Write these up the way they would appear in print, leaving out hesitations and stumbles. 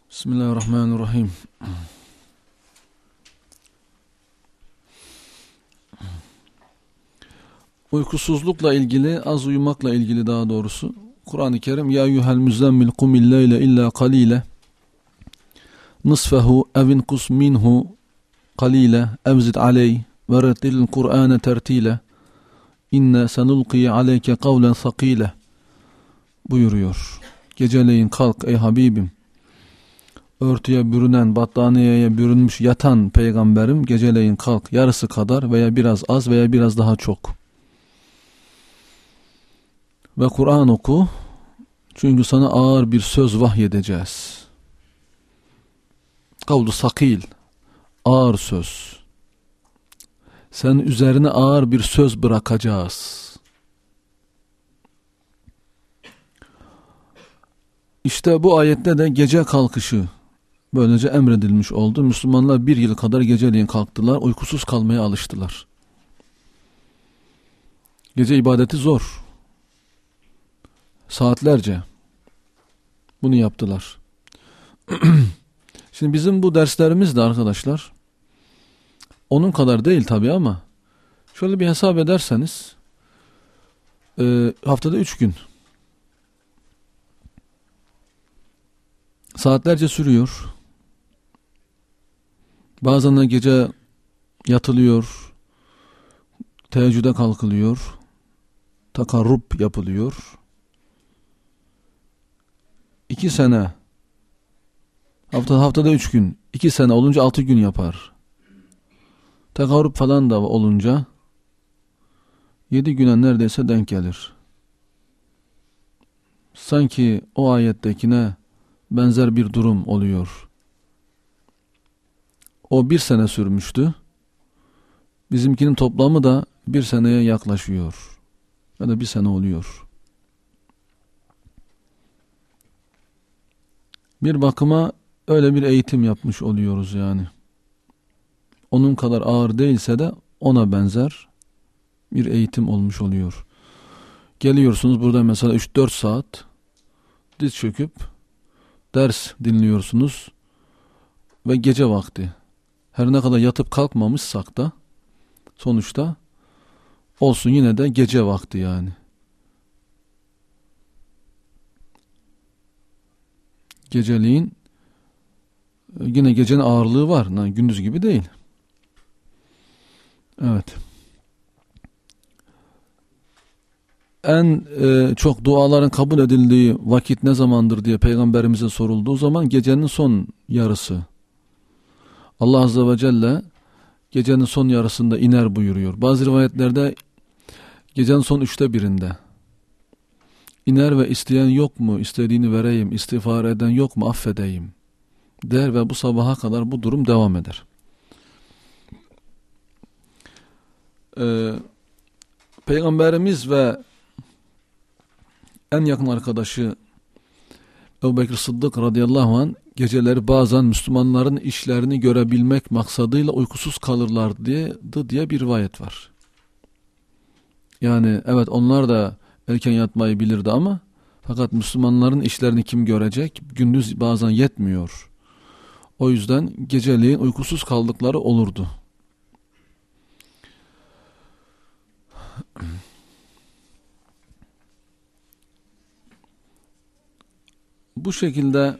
Bismillahirrahmanirrahim. Uykusuzlukla ilgili, az uyumakla ilgili daha doğrusu Kur'an-ı Kerim ya eyyuhel müzzemmil kumil leyle illa qalile nisfehu evin kus minhu qalile evzid aleyh ve rettilil Kur'ane tertile inne senulqi aleyke kavlen sakile buyuruyor. Geceleyin kalk ey Habibim. Örtüye bürünen, battaniyeye bürünmüş yatan peygamberim, geceleyin kalk yarısı kadar veya biraz az veya biraz daha çok. Ve Kur'an oku, çünkü sana ağır bir söz vahyedeceğiz. Kavlu sakil, ağır söz. Sen üzerine ağır bir söz bırakacağız. İşte bu ayette de gece kalkışı böylece emredilmiş oldu. Müslümanlar bir yıl kadar geceleyin kalktılar, uykusuz kalmaya alıştılar. Gece ibadeti zor. Saatlerce bunu yaptılar. Şimdi bizim bu derslerimiz de arkadaşlar onun kadar değil tabii ama şöyle bir hesap ederseniz haftada 3 gün saatlerce sürüyor. Bazen de gece yatılıyor, teheccüde kalkılıyor, takarrub yapılıyor. 2 sene, haftada 3 gün, 2 sene olunca 6 gün yapar. Takarrub falan da olunca 7 güne neredeyse denk gelir. Sanki o ayettekine benzer bir durum oluyor. O 1 sene sürmüştü. Bizimkinin toplamı da 1 seneye yaklaşıyor. Ya da 1 sene oluyor. Bir bakıma öyle bir eğitim yapmış oluyoruz yani. Onun kadar ağır değilse de ona benzer bir eğitim olmuş oluyor. Geliyorsunuz burada mesela 3-4 saat diz çöküp ders dinliyorsunuz ve gece vakti. Her ne kadar yatıp kalkmamışsak da sonuçta olsun yine de gece vakti yani. Geceliğin yine gecenin ağırlığı var. Yani gündüz gibi değil. Evet. En çok duaların kabul edildiği vakit ne zamandır diye peygamberimize sorulduğu zaman gecenin son yarısı. Allah Azze ve Celle gecenin son yarısında iner buyuruyor. Bazı rivayetlerde gecenin son 1/3'inde iner ve isteyen yok mu, istediğini vereyim, istiğfar eden yok mu, affedeyim der ve bu sabaha kadar bu durum devam eder. Peygamberimiz ve en yakın arkadaşı Ebubekir Sıddık radıyallahu anh geceleri bazen Müslümanların işlerini görebilmek maksadıyla uykusuz kalırlar diye bir rivayet var. Yani evet onlar da erken yatmayı bilirdi ama fakat Müslümanların işlerini kim görecek? Gündüz bazen yetmiyor. O yüzden geceleyin uykusuz kaldıkları olurdu. Bu şekilde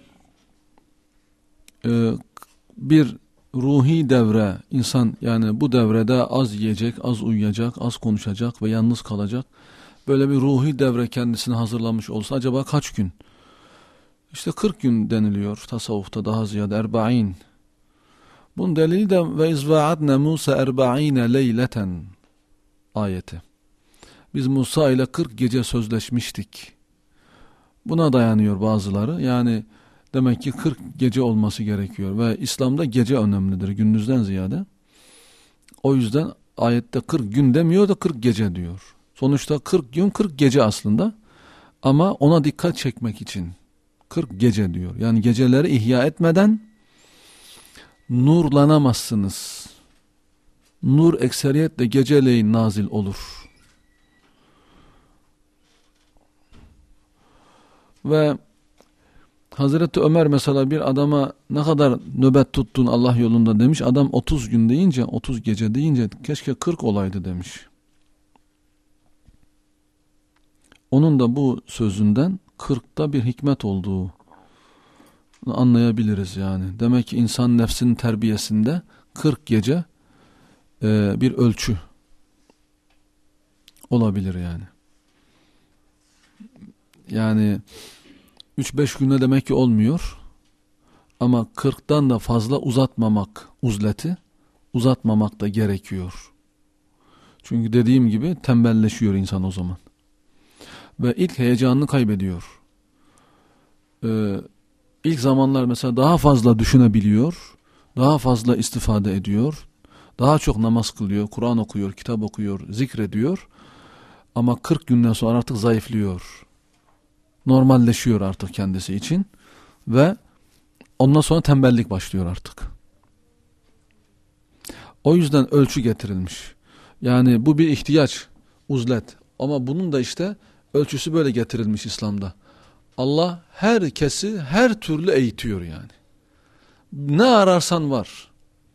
bir ruhi devre insan yani bu devrede az yiyecek, az uyuyacak, az konuşacak ve yalnız kalacak. Böyle bir ruhi devre kendisine hazırlamış olsa acaba kaç gün? İşte 40 gün deniliyor tasavvufta daha ziyade 40. Bunun delili de ve izva'adne Musa 40 leyleten ayeti. Biz Musa ile 40 gece sözleşmiştik. Buna dayanıyor bazıları. Yani demek ki 40 gece olması gerekiyor ve İslam'da gece önemlidir gündüzden ziyade. O yüzden ayette 40 gün demiyor da 40 gece diyor. Sonuçta 40 gün 40 gece aslında ama ona dikkat çekmek için 40 gece diyor. Yani geceleri ihya etmeden nurlanamazsınız. Nur ekseriyetle geceleyin nazil olur. Ve Hazreti Ömer mesela bir adama ne kadar nöbet tuttun Allah yolunda demiş. Adam 30 gün deyince, 30 gece deyince keşke 40 olaydı demiş. Onun da bu sözünden 40'ta bir hikmet olduğu anlayabiliriz yani. Demek ki insan nefsinin terbiyesinde 40 gece bir ölçü olabilir yani. Yani 3-5 güne demek ki olmuyor. Ama 40'tan da fazla uzatmamak, uzatmamak da gerekiyor. Çünkü dediğim gibi tembelleşiyor insan o zaman. Ve ilk heyecanını kaybediyor. İlk zamanlar mesela daha fazla düşünebiliyor, daha fazla istifade ediyor, daha çok namaz kılıyor, Kur'an okuyor, kitap okuyor, zikrediyor. Ama 40 günden sonra artık zayıflıyor. Normalleşiyor artık kendisi için ve ondan sonra tembellik başlıyor artık. O yüzden ölçü getirilmiş. Yani bu bir ihtiyaç, uzlet. Ama bunun da işte ölçüsü böyle getirilmiş İslam'da. Allah herkesi her türlü eğitiyor yani. Ne ararsan var.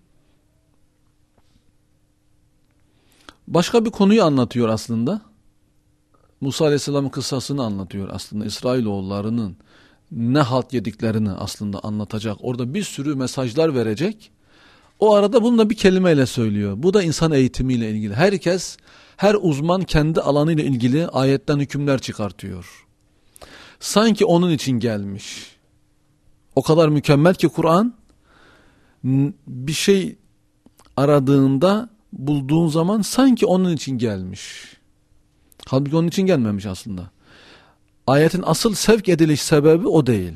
Başka bir konuyu anlatıyor aslında. Musa Aleyhisselam'ın kıssasını anlatıyor aslında. İsrailoğullarının ne halt yediklerini aslında anlatacak. Orada bir sürü mesajlar verecek. O arada bunu da bir kelimeyle söylüyor. Bu da insan eğitimiyle ilgili. Herkes, her uzman kendi alanıyla ilgili ayetten hükümler çıkartıyor. Sanki onun için gelmiş. O kadar mükemmel ki Kur'an, bir şey aradığında, bulduğun zaman sanki onun için gelmiş. Halbuki onun için gelmemiş aslında. Ayetin asıl sevk ediliş sebebi o değil.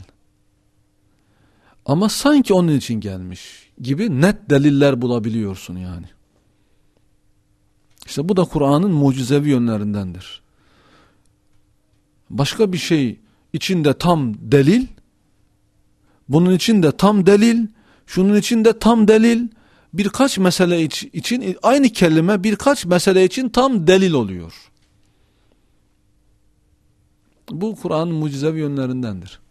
Ama sanki onun için gelmiş gibi net deliller bulabiliyorsun yani. İşte bu da Kur'an'ın mucizevi yönlerindendir. Başka bir şey içinde tam delil, bunun içinde tam delil, şunun içinde tam delil, birkaç mesele için aynı kelime birkaç mesele için tam delil oluyor. Bu Kur'an'ın mucizevi yönlerindendir.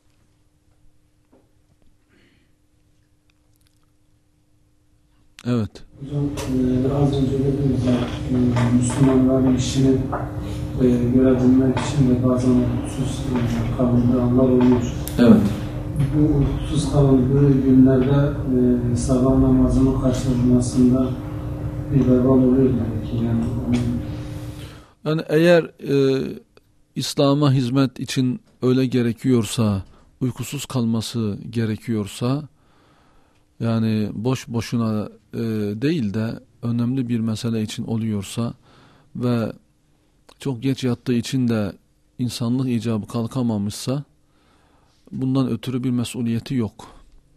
Evet. Hocam az önce dediniz ya Müslümanların işini görebilmek için de bazen uykusuz kalındığı anlar oluyor. Evet. Bu uykusuz kalındığı günlerde sabah namazının kaçırılmasında bir vebal oluyor demek ki. Yani eğer İslam'a hizmet için öyle gerekiyorsa, uykusuz kalması gerekiyorsa, yani boş boşuna değil de önemli bir mesele için oluyorsa ve çok geç yattığı için de insanlık icabı kalkamamışsa, bundan ötürü bir mesuliyeti yok.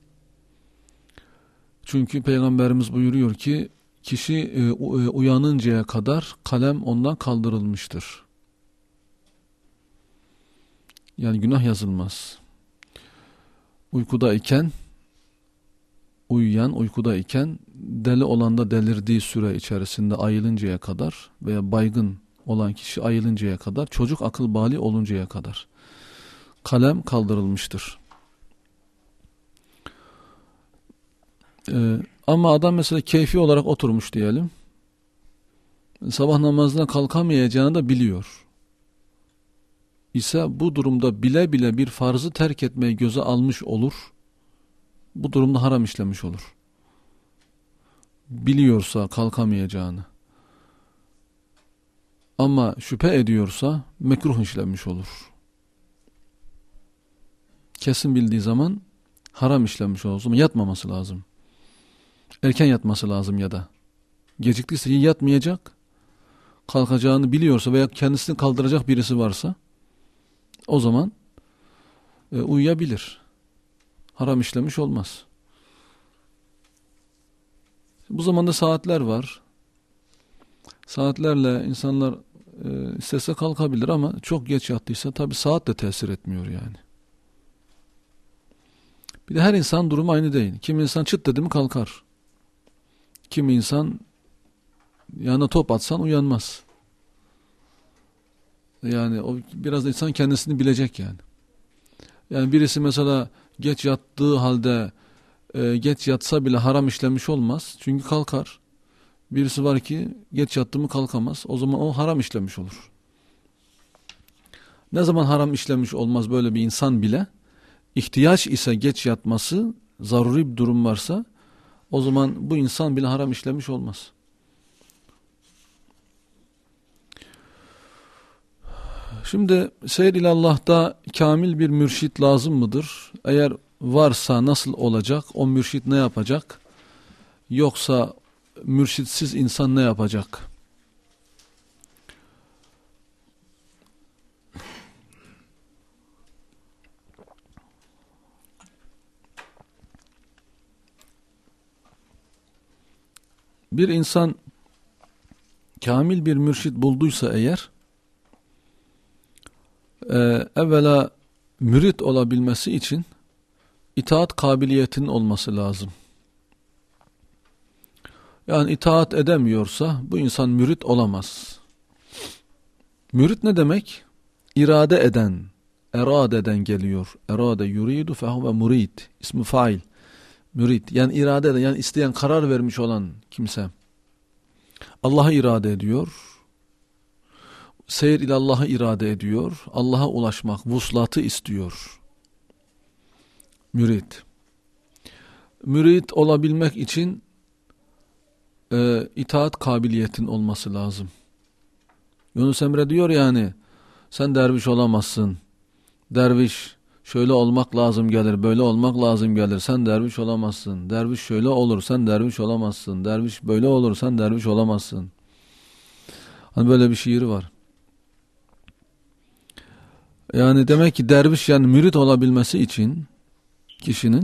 Çünkü Peygamberimiz buyuruyor ki, kişi uyanıncaya kadar kalem ondan kaldırılmıştır. Yani günah yazılmaz. Uykudayken deli olan da delirdiği süre içerisinde ayılıncaya kadar veya baygın olan kişi ayılıncaya kadar, çocuk akıl bali oluncaya kadar kalem kaldırılmıştır. Ama adam mesela keyfi olarak oturmuş diyelim. Sabah namazına kalkamayacağını da biliyor. İse bu durumda bile bile bir farzı terk etmeyi göze almış olur. Bu durumda haram işlemiş olur. Biliyorsa kalkamayacağını. Ama şüphe ediyorsa mekruh işlemiş olur. Kesin bildiği zaman haram işlemiş olur. Ama yatmaması lazım. Erken yatması lazım ya da. Geciktiyse yatmayacak. Kalkacağını biliyorsa veya kendisini kaldıracak birisi varsa o zaman uyuyabilir. Haram işlemiş olmaz. Bu zamanda saatler var. Saatlerle insanlar istese kalkabilir ama çok geç yattıysa tabii saat de tesir etmiyor yani. Bir de her insan durumu aynı değil. Kimi insan çıt dedi mi kalkar. Kimi insan yanına top atsan uyanmaz. Yani o biraz da insan kendisini bilecek yani. Yani birisi mesela geç yattığı halde geç yatsa bile haram işlemiş olmaz. Çünkü kalkar. Birisi var ki geç yattı mı kalkamaz. O zaman o haram işlemiş olur. Ne zaman haram işlemiş olmaz böyle bir insan bile? İhtiyaç ise geç yatması, zaruri bir durum varsa o zaman bu insan bile haram işlemiş olmaz. Şimdi seyr ilallah'ta kamil bir mürşit lazım mıdır? Eğer varsa nasıl olacak? O mürşit ne yapacak? Yoksa mürşitsiz insan ne yapacak? Bir insan kamil bir mürşit bulduysa eğer, evvela mürit olabilmesi için itaat kabiliyetinin olması lazım. Yani itaat edemiyorsa bu insan mürit olamaz. Mürit ne demek? İrade eden, eradeden geliyor. Erade yuridu fehuve murid. İsmi fail. Mürit. Yani irade eden, yani isteyen, karar vermiş olan kimse. Allah'ı irade ediyor. Seyir ile Allah'ı irade ediyor. Allah'a ulaşmak, vuslatı istiyor. Mürit. Mürit olabilmek için itaat kabiliyetin olması lazım. Yunus Emre diyor yani, sen derviş olamazsın. Derviş şöyle olmak lazım gelir, böyle olmak lazım gelir. Sen derviş olamazsın. Derviş şöyle olur, sen derviş olamazsın. Derviş böyle olur, sen derviş olamazsın. Hani böyle bir şiiri var. Yani demek ki derviş, yani mürit olabilmesi için kişinin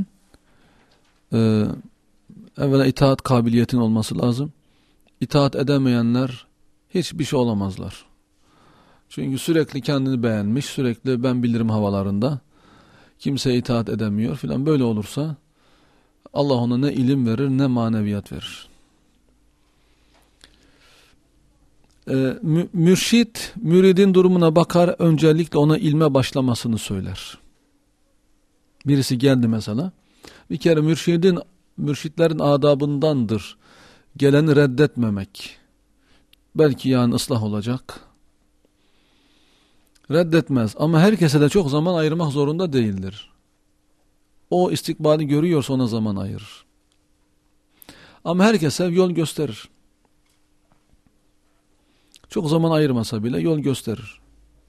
evvela itaat kabiliyetin olması lazım. İtaat edemeyenler hiçbir şey olamazlar. Çünkü sürekli kendini beğenmiş, sürekli ben bilirim havalarında, kimseye itaat edemiyor filan. Böyle olursa Allah ona ne ilim verir ne maneviyat verir. Mürşit, müridin durumuna bakar, öncelikle ona ilme başlamasını söyler. Birisi geldi mesela, bir kere mürşitlerin adabındandır geleni reddetmemek. Belki yani ıslah olacak. Reddetmez ama herkese de çok zaman ayırmak zorunda değildir. O istikbali görüyorsa ona zaman ayırır. Ama herkese yol gösterir. Çok zaman ayırmasa bile yol gösterir.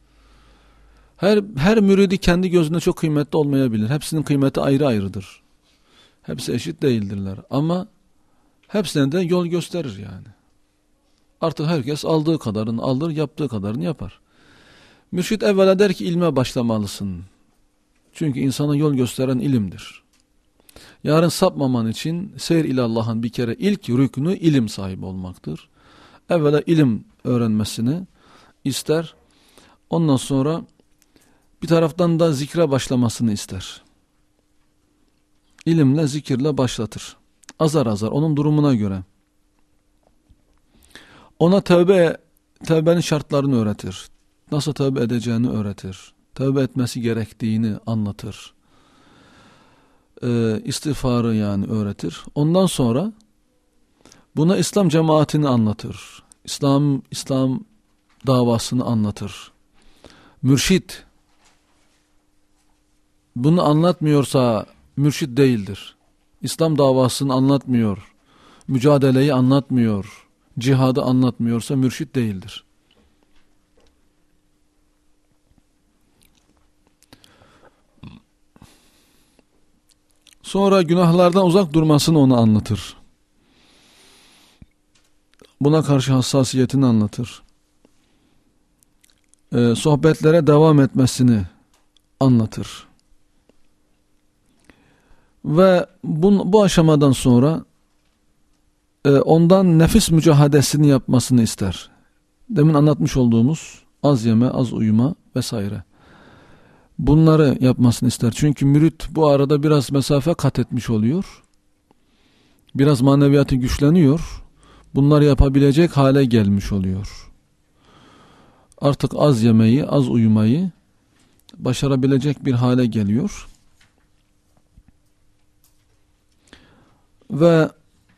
Her müridi kendi gözünde çok kıymetli olmayabilir. Hepsinin kıymeti ayrı ayrıdır. Hepsi eşit değildirler. Ama hepsine de yol gösterir yani. Artık herkes aldığı kadarını alır, yaptığı kadarını yapar. Mürşit evvela der ki ilme başlamalısın. Çünkü insana yol gösteren ilimdir. Yarın sapmaman için seyir ile Allah'ın bir kere ilk rüknü ilim sahibi olmaktır. Evvela ilim öğrenmesini ister. Ondan sonra bir taraftan da zikre başlamasını ister. İlimle, zikirle başlatır. Azar azar, onun durumuna göre. Ona tövbenin şartlarını öğretir. Nasıl tövbe edeceğini öğretir. Tövbe etmesi gerektiğini anlatır. İstiğfarı yani öğretir. Ondan sonra buna İslam cemaatini anlatır. İslam davasını anlatır. Mürşit bunu anlatmıyorsa mürşit değildir. İslam davasını anlatmıyor. Mücadeleyi anlatmıyor. Cihadı anlatmıyorsa mürşit değildir. Sonra günahlardan uzak durmasını ona anlatır. Buna karşı hassasiyetini anlatır. Sohbetlere devam etmesini anlatır. Ve bu aşamadan sonra ondan nefis mücahadesini yapmasını ister. Demin anlatmış olduğumuz az yeme, az uyuma vesaire. Bunları yapmasını ister. Çünkü mürit bu arada biraz mesafe kat etmiş oluyor. Biraz maneviyatı güçleniyor. Bunları yapabilecek hale gelmiş oluyor. Artık az yemeyi, az uyumayı başarabilecek bir hale geliyor. Ve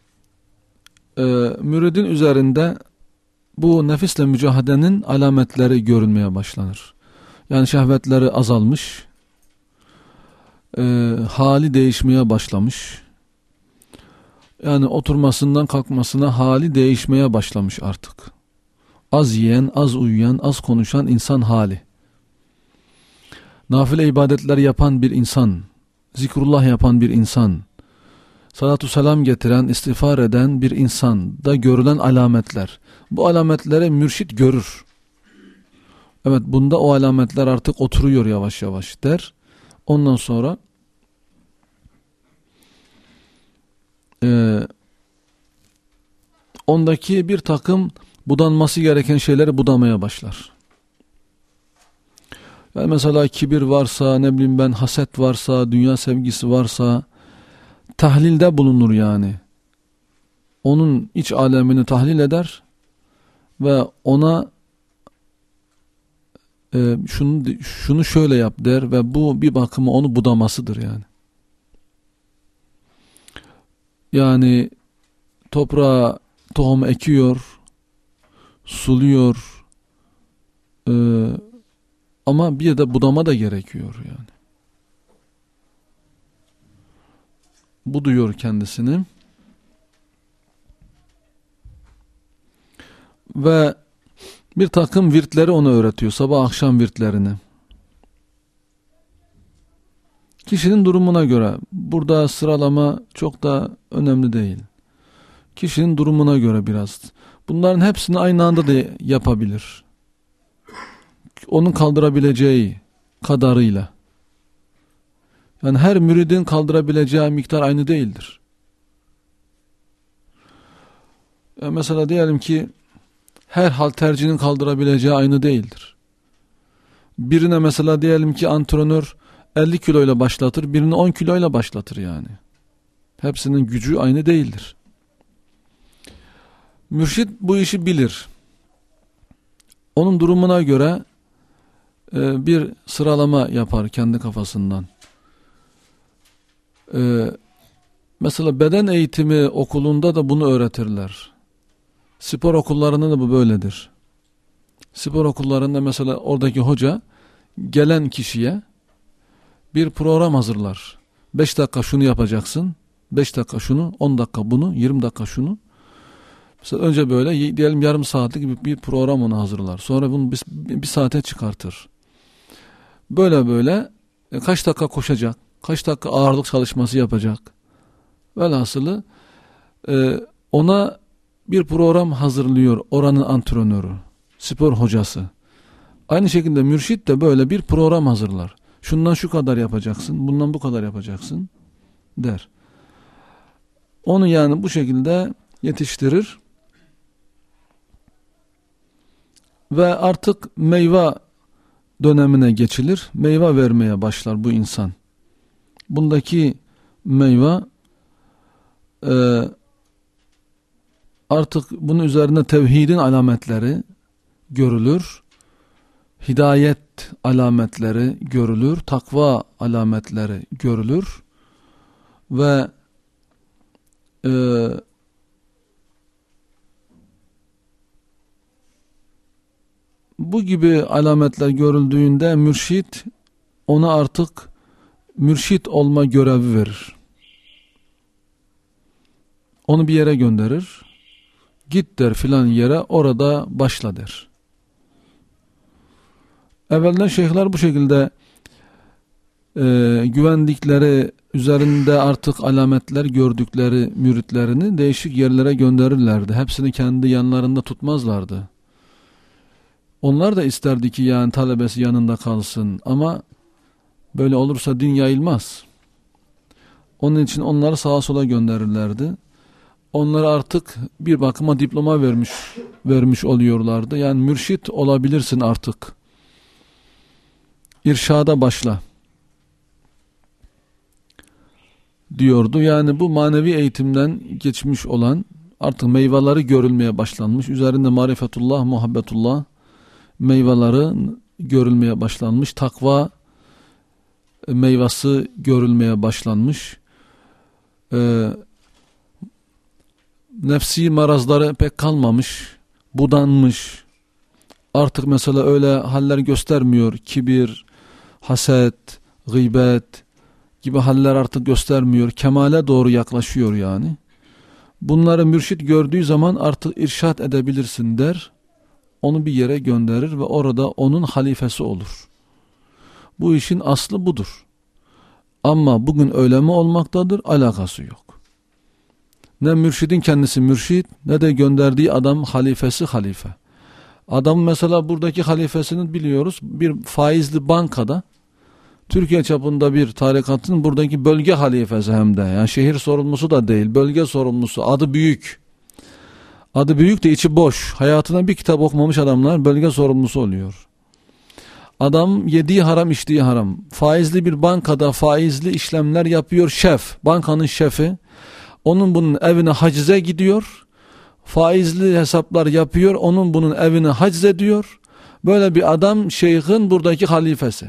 müridin üzerinde bu nefisle mücadelenin alametleri görünmeye başlanır. Yani şehvetleri azalmış, hali değişmeye başlamış. Yani oturmasından kalkmasına hali değişmeye başlamış artık. Az yiyen, az uyuyan, az konuşan insan hali. Nafile ibadetler yapan bir insan, zikrullah yapan bir insan, salatu selam getiren, istiğfar eden bir insanda görülen alametler. Bu alametleri mürşit görür. Evet, bunda o alametler artık oturuyor yavaş yavaş der. Ondan sonra ondaki bir takım budanması gereken şeyleri budamaya başlar. Yani mesela kibir varsa, ne bileyim ben, haset varsa, dünya sevgisi varsa tahlilde bulunur yani. Onun iç alemini tahlil eder ve ona şunu şöyle yap der ve bu bir bakıma onu budamasıdır yani. Yani toprağa tohum ekiyor, suluyor, ama bir de budama da gerekiyor yani. Buduyor kendisini ve bir takım virtleri ona öğretiyor, sabah akşam virtlerini. Kişinin durumuna göre, burada sıralama çok da önemli değil. Kişinin durumuna göre biraz. Bunların hepsini aynı anda da yapabilir. Onun kaldırabileceği kadarıyla. Yani her müridin kaldırabileceği miktar aynı değildir. Yani mesela diyelim ki her haltercinin kaldırabileceği aynı değildir. Birine mesela diyelim ki antrenör 50 kiloyla başlatır, birini 10 kiloyla başlatır yani. Hepsinin gücü aynı değildir. Mürşit bu işi bilir. Onun durumuna göre bir sıralama yapar kendi kafasından. Mesela beden eğitimi okulunda da bunu öğretirler. Spor okullarında da bu böyledir. Spor okullarında mesela oradaki hoca gelen kişiye bir program hazırlar. 5 dakika şunu yapacaksın, 5 dakika şunu, 10 dakika bunu, 20 dakika şunu. Mesela önce böyle diyelim yarım saatlik bir program onu hazırlar. Sonra bunu bir saate çıkartır. Böyle kaç dakika koşacak, kaç dakika ağırlık çalışması yapacak. Velhasılı ona bir program hazırlıyor oranın antrenörü, spor hocası. Aynı şekilde mürşit de böyle bir program hazırlar. Şundan şu kadar yapacaksın, bundan bu kadar yapacaksın der. Onu yani bu şekilde yetiştirir. Ve artık meyve dönemine geçilir. Meyve vermeye başlar bu insan. Bundaki meyve artık bunun üzerine tevhidin alametleri görülür. Hidayet alametleri görülür. Takva alametleri görülür. Ve bu gibi alametler görüldüğünde mürşit ona artık mürşit olma görevi verir. Onu bir yere gönderir. Git der filan yere, orada başla der. Evvelden şeyhler bu şekilde güvendikleri, üzerinde artık alametler gördükleri müritlerini değişik yerlere gönderirlerdi. Hepsini kendi yanlarında tutmazlardı. Onlar da isterdi ki yani talebesi yanında kalsın, ama böyle olursa din yayılmaz. Onun için onları sağa sola gönderirlerdi. Onlara artık bir bakıma diploma vermiş oluyorlardı. Yani mürşit olabilirsin artık. İrşada başla diyordu. Yani bu manevi eğitimden geçmiş olan, artık meyveleri görülmeye başlanmış. Üzerinde marifetullah, muhabbetullah meyveleri görülmeye başlanmış. Takva meyvesi görülmeye başlanmış. nefsi marazları pek kalmamış, budanmış. Artık mesela öyle haller göstermiyor. Kibir, haset, gıybet gibi haller artık göstermiyor. Kemale doğru yaklaşıyor yani. Bunları mürşit gördüğü zaman artık irşat edebilirsin der. Onu bir yere gönderir ve orada onun halifesi olur. Bu işin aslı budur. Ama bugün öyle mi olmaktadır? Alakası yok. Ne mürşidin kendisi mürşit, ne de gönderdiği adam halifesi halife. Adam mesela buradaki halifesini biliyoruz. Bir faizli bankada, Türkiye çapında bir tarikatın buradaki bölge halifesi hem de. Yani şehir sorumlusu da değil, bölge sorumlusu. Adı büyük. Adı büyük de içi boş. Hayatına bir kitap okumamış adamlar bölge sorumlusu oluyor. Adam yediği haram, içtiği haram. Faizli bir bankada faizli işlemler yapıyor şef. Bankanın şefi. Onun bunun evine hacize gidiyor. Faizli hesaplar yapıyor. Onun bunun evine haciz ediyor. Böyle bir adam şeyhin buradaki halifesi.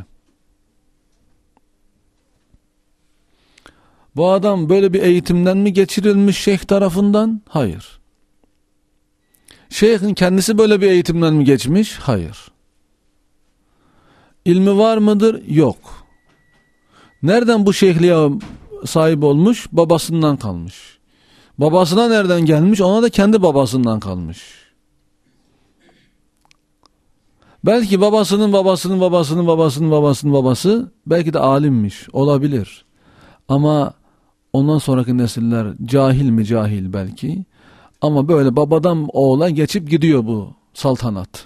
Bu adam böyle bir eğitimden mi geçirilmiş şeyh tarafından? Hayır. Şeyhin kendisi böyle bir eğitimden mi geçmiş? Hayır. İlmi var mıdır? Yok. Nereden bu şeyhliğe sahip olmuş? Babasından kalmış. Babasına nereden gelmiş? Ona da kendi babasından kalmış. Belki babasının babası belki de alimmiş. Olabilir. Ama ondan sonraki nesiller cahil mi cahil belki. Ama böyle babadan oğula geçip gidiyor bu saltanat.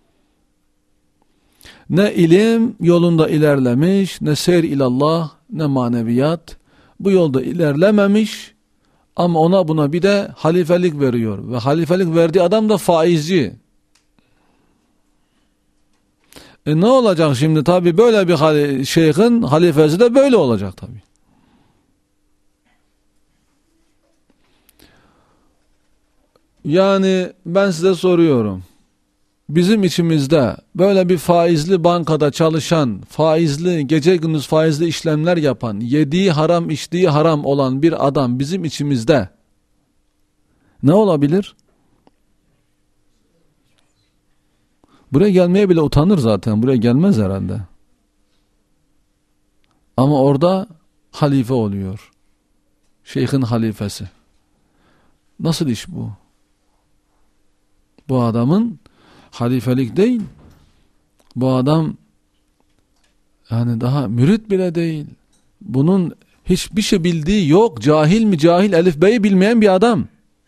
Ne ilim yolunda ilerlemiş, ne seyr ilallah, ne maneviyat. Bu yolda ilerlememiş ama ona buna bir de halifelik veriyor. Ve halifelik verdiği adam da faizci. Ne olacak şimdi? Tabi böyle bir şeyhin halifesi de böyle olacak tabi. Yani ben size soruyorum. Bizim içimizde böyle bir faizli bankada çalışan, faizli, gece gündüz faizli işlemler yapan, yediği haram, içtiği haram olan bir adam bizim içimizde ne olabilir? Buraya gelmeye bile utanır zaten. Buraya gelmez herhalde. Ama orada halife oluyor. Şeyhin halifesi. Nasıl iş bu? Bu adamın halifelik değil. Bu adam yani daha mürit bile değil. Bunun hiçbir şey bildiği yok. Cahil mi cahil, elif beyi bilmeyen bir adam.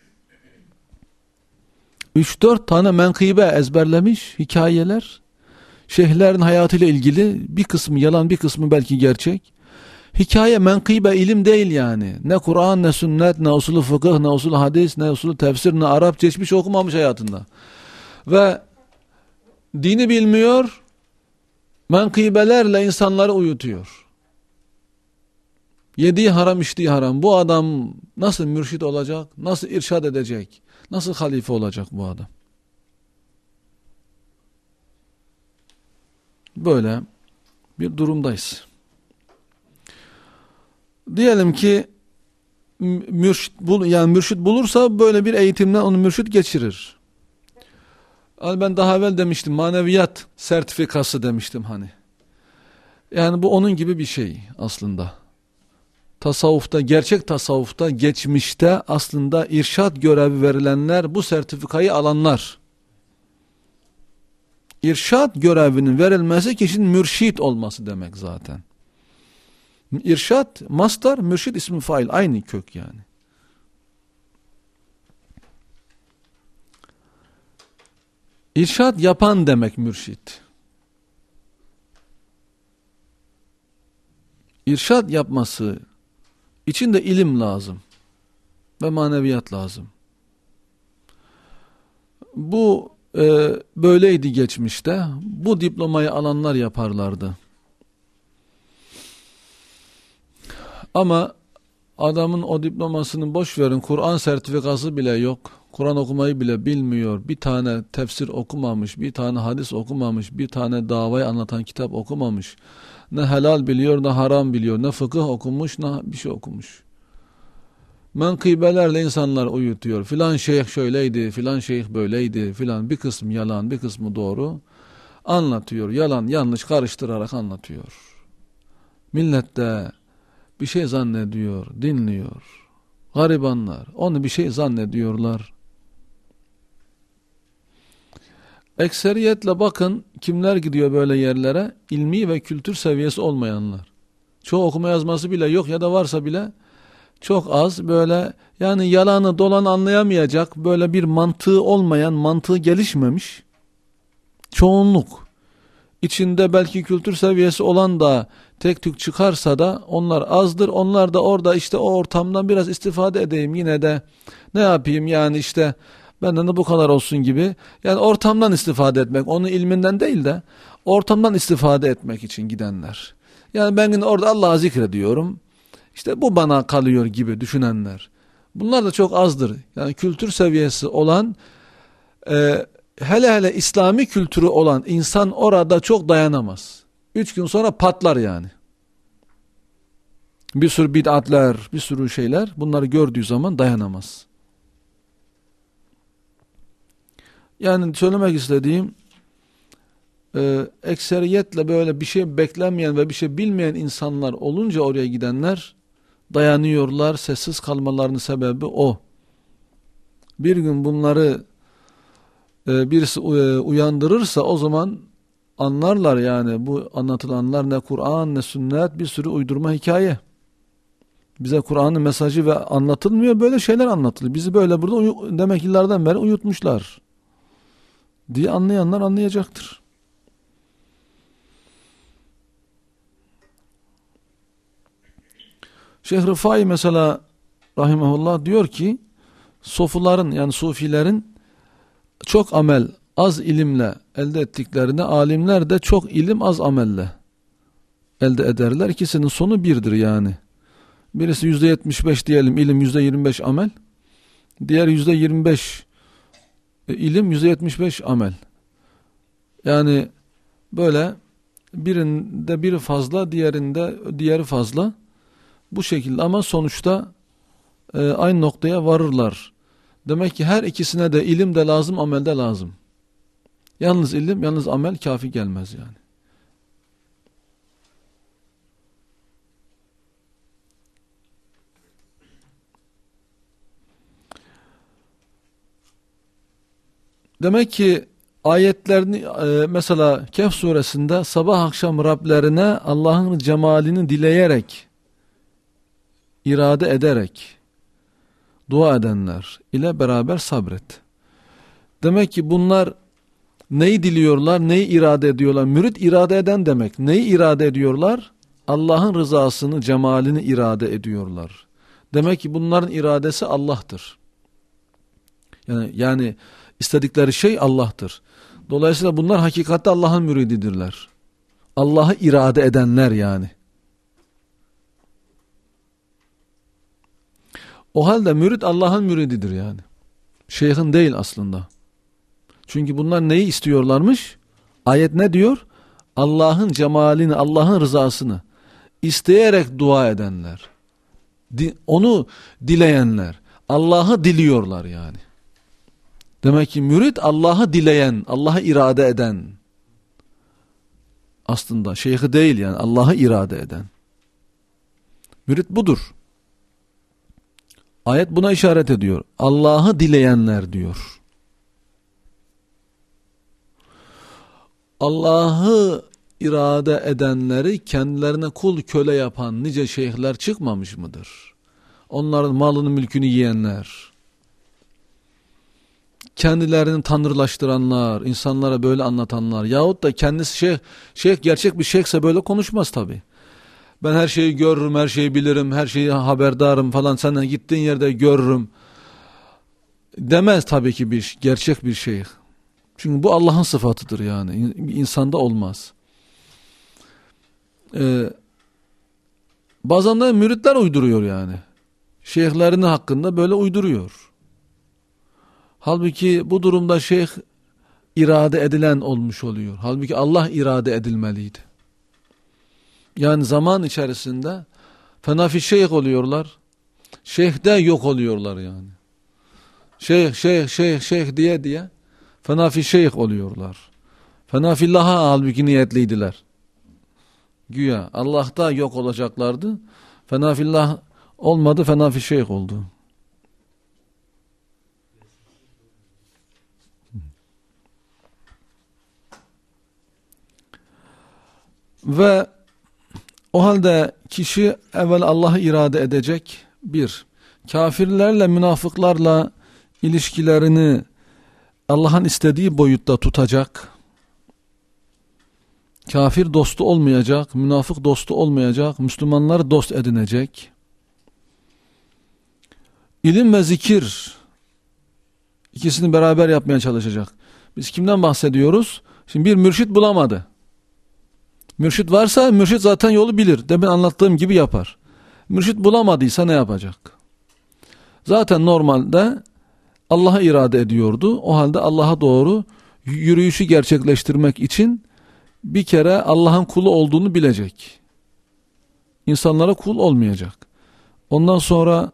3-4 tane menkıbe ezberlemiş hikayeler. Şeyhlerin hayatıyla ilgili bir kısmı yalan, bir kısmı belki gerçek. Hikaye menkıbe ilim değil yani. Ne Kur'an, ne sünnet, ne usulü fıkıh, ne usulü hadis, ne usulü tefsir, ne Arapça hiçbir şey okumamış hayatında. Ve dini bilmiyor, menkıbelerle insanları uyutuyor. Yediği haram, içtiği haram. Bu adam nasıl mürşid olacak, nasıl irşad edecek, nasıl halife olacak bu adam? Böyle bir durumdayız. Diyelim ki mürşid bulursa böyle bir eğitimden onu mürşid geçirir. Yani ben daha evvel demiştim, maneviyat sertifikası demiştim hani. Yani bu onun gibi bir şey aslında. Tasavvufta, gerçek tasavvufta, geçmişte aslında irşad görevi verilenler, bu sertifikayı alanlar. İrşad görevinin verilmesi kişinin mürşid olması demek zaten. İrşad, mastar, mürşid ismi fail, aynı kök yani. İrşad yapan demek mürşid. İrşad yapması için de ilim lazım ve maneviyat lazım. Bu böyleydi geçmişte. Bu diplomayı alanlar yaparlardı. Ama adamın o diplomasını boş verin, Kur'an sertifikası bile yok. Kur'an okumayı bile bilmiyor. Bir tane tefsir okumamış, bir tane hadis okumamış, bir tane davayı anlatan kitap okumamış. Ne helal biliyor, ne haram biliyor, ne fıkıh okumuş, ne bir şey okumuş. menkıbelerle insanlar uyutuyor. Filan şeyh şöyleydi, filan şeyh böyleydi, filan, bir kısmı yalan, bir kısmı doğru anlatıyor. Yalan, yanlış karıştırarak anlatıyor. Millet de bir şey zannediyor, dinliyor. Garibanlar onu bir şey zannediyorlar. Ekseriyetle bakın kimler gidiyor böyle yerlere? İlmi ve kültür seviyesi olmayanlar. Çoğu okuma yazması bile yok ya da varsa bile çok az, böyle yani yalanı dolanı anlayamayacak, böyle bir mantığı olmayan, mantığı gelişmemiş çoğunluk. İçinde belki kültür seviyesi olan da tek tük çıkarsa da onlar azdır. Onlar da orada işte o ortamdan biraz istifade edeyim, yine de ne yapayım yani, işte benden de bu kadar olsun gibi. Yani ortamdan istifade etmek, onun ilminden değil de ortamdan istifade etmek için gidenler. Yani ben yine orada Allah'ı zikrediyorum, İşte bu bana kalıyor gibi düşünenler. Bunlar da çok azdır. Yani kültür seviyesi olan, hele hele İslami kültürü olan insan orada çok dayanamaz. 3 gün sonra patlar yani. Bir sürü bid'atler, bir sürü şeyler, bunları gördüğü zaman dayanamaz. Yani söylemek istediğim, ekseriyetle böyle bir şey beklemeyen ve bir şey bilmeyen insanlar olunca oraya gidenler dayanıyorlar, sessiz kalmalarının sebebi o. Bir gün bunları birisi uyandırırsa o zaman anlarlar yani, bu anlatılanlar ne Kur'an ne sünnet, bir sürü uydurma hikaye. Bize Kur'an'ın mesajı ve anlatılmıyor, böyle şeyler anlatılıyor. Bizi böyle burada demek yıllardan beri uyutmuşlar diye anlayanlar anlayacaktır. Şeyh Rıfai mesela rahimahullah diyor ki, sofuların yani sufilerin çok amel az ilimle elde ettiklerini, alimler de çok ilim az amelle elde ederler. İkisinin sonu birdir yani. Birisi %75 diyelim ilim, %25 amel. Diğer %25 ilim, %75 amel. Yani böyle birinde biri fazla, diğerinde diğeri fazla. Bu şekilde ama sonuçta aynı noktaya varırlar. Demek ki her ikisine de ilim de lazım, amel de lazım. Yalnız ilim, yalnız amel kafi gelmez yani. Demek ki ayetlerini mesela Kehf suresinde sabah akşam Rablerine Allah'ın cemalini dileyerek, irade ederek dua edenler ile beraber sabret. Demek ki bunlar neyi diliyorlar, neyi irade ediyorlar? Mürit irade eden demek. Neyi irade ediyorlar? Allah'ın rızasını, cemalini irade ediyorlar. Demek ki bunların iradesi Allah'tır. Yani istedikleri şey Allah'tır. Dolayısıyla bunlar hakikatte Allah'ın mürididirler. Allah'ı irade edenler yani. O halde mürit Allah'ın mürididir yani. Şeyhin değil aslında. Çünkü bunlar neyi istiyorlarmış? Ayet ne diyor? Allah'ın cemalini, Allah'ın rızasını isteyerek dua edenler. Onu dileyenler. Allah'ı diliyorlar yani. Demek ki mürit Allah'ı dileyen, Allah'ı irade eden. Aslında şeyhi değil yani, Allah'ı irade eden. Mürit budur. Ayet buna işaret ediyor. Allah'ı dileyenler diyor. Allah'ı irade edenleri kendilerine kul köle yapan nice şeyhler çıkmamış mıdır? Onların malını mülkünü yiyenler, kendilerini tanrılaştıranlar, insanlara böyle anlatanlar, yahut da kendisi şeyh gerçek bir şeyhse böyle konuşmaz tabi. Ben her şeyi görürüm, her şeyi bilirim, her şeyi haberdarım falan, senden gittiğin yerde görürüm demez tabii ki gerçek bir şeyh. Çünkü bu Allah'ın sıfatıdır yani, insanda olmaz. Bazen de müritler uyduruyor yani. Şeyhlerinin hakkında böyle uyduruyor. Halbuki bu durumda şeyh irade edilen olmuş oluyor. Halbuki Allah irade edilmeliydi. Yani zaman içerisinde fenafi şeyh oluyorlar. Şeyh'te yok oluyorlar yani. Şeyh diye fenafi şeyh oluyorlar. Fenafillah'a halbuki niyetliydiler. Güya Allah'ta yok olacaklardı. Fenafillah olmadı, fenafi şeyh oldu. Ve o halde kişi evvel Allah'ı irade edecek. Bir, kafirlerle, münafıklarla ilişkilerini Allah'ın istediği boyutta tutacak. Kafir dostu olmayacak, münafık dostu olmayacak, Müslümanları dost edinecek. İlim ve zikir, ikisini beraber yapmaya çalışacak. Biz kimden bahsediyoruz? Şimdi bir mürşit bulamadı. Mürşit varsa mürşit zaten yolu bilir. Demin anlattığım gibi yapar. Mürşit bulamadıysa ne yapacak? Zaten normalde Allah'a irade ediyordu. O halde Allah'a doğru yürüyüşü gerçekleştirmek için bir kere Allah'ın kulu olduğunu bilecek. İnsanlara kul olmayacak. Ondan sonra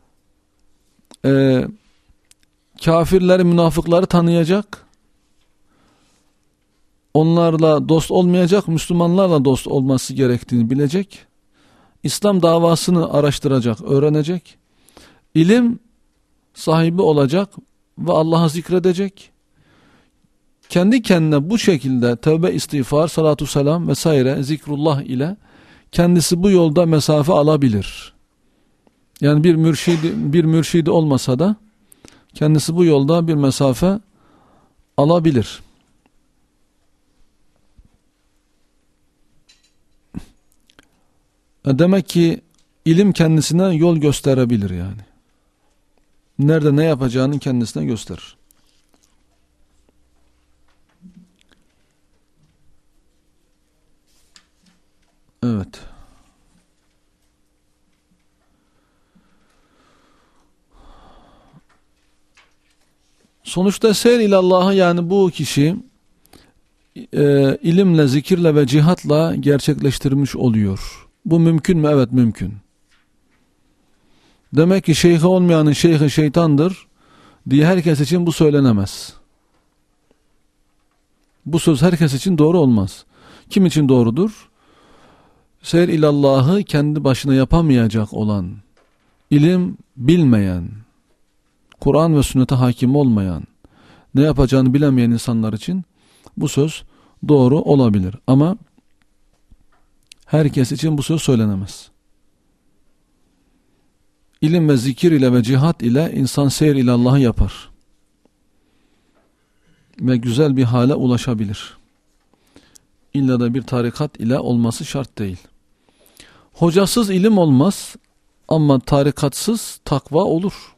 kafirleri, münafıkları tanıyacak. Onlarla dost olmayacak, Müslümanlarla dost olması gerektiğini bilecek. İslam davasını araştıracak, öğrenecek. İlim sahibi olacak ve Allah'ı zikredecek. Kendi kendine bu şekilde tevbe, istiğfar, salatu selam vesaire zikrullah ile kendisi bu yolda mesafe alabilir. Yani bir mürşidi olmasa da kendisi bu yolda bir mesafe alabilir. Demek ki ilim kendisine yol gösterebilir yani. Nerede ne yapacağını kendisine gösterir. Evet. Sonuçta seyr ilallah'ı, yani bu kişi ilimle, zikirle ve cihatla gerçekleştirmiş oluyor. Bu mümkün mü? Evet, mümkün. Demek ki şeyhi olmayanın şeyhi şeytandır diye herkes için bu söylenemez. Bu söz herkes için doğru olmaz. Kim için doğrudur? Seyr ilallah'ı kendi başına yapamayacak olan, ilim bilmeyen, Kur'an ve sünnete hakim olmayan, ne yapacağını bilemeyen insanlar için bu söz doğru olabilir. Ama herkes için bu söz söylenemez. İlim ve zikir ile ve cihat ile insan seyr ilallah'ı yapar. Ve güzel bir hale ulaşabilir. İlla da bir tarikat ile olması şart değil. Hocasız ilim olmaz ama tarikatsız takva olur.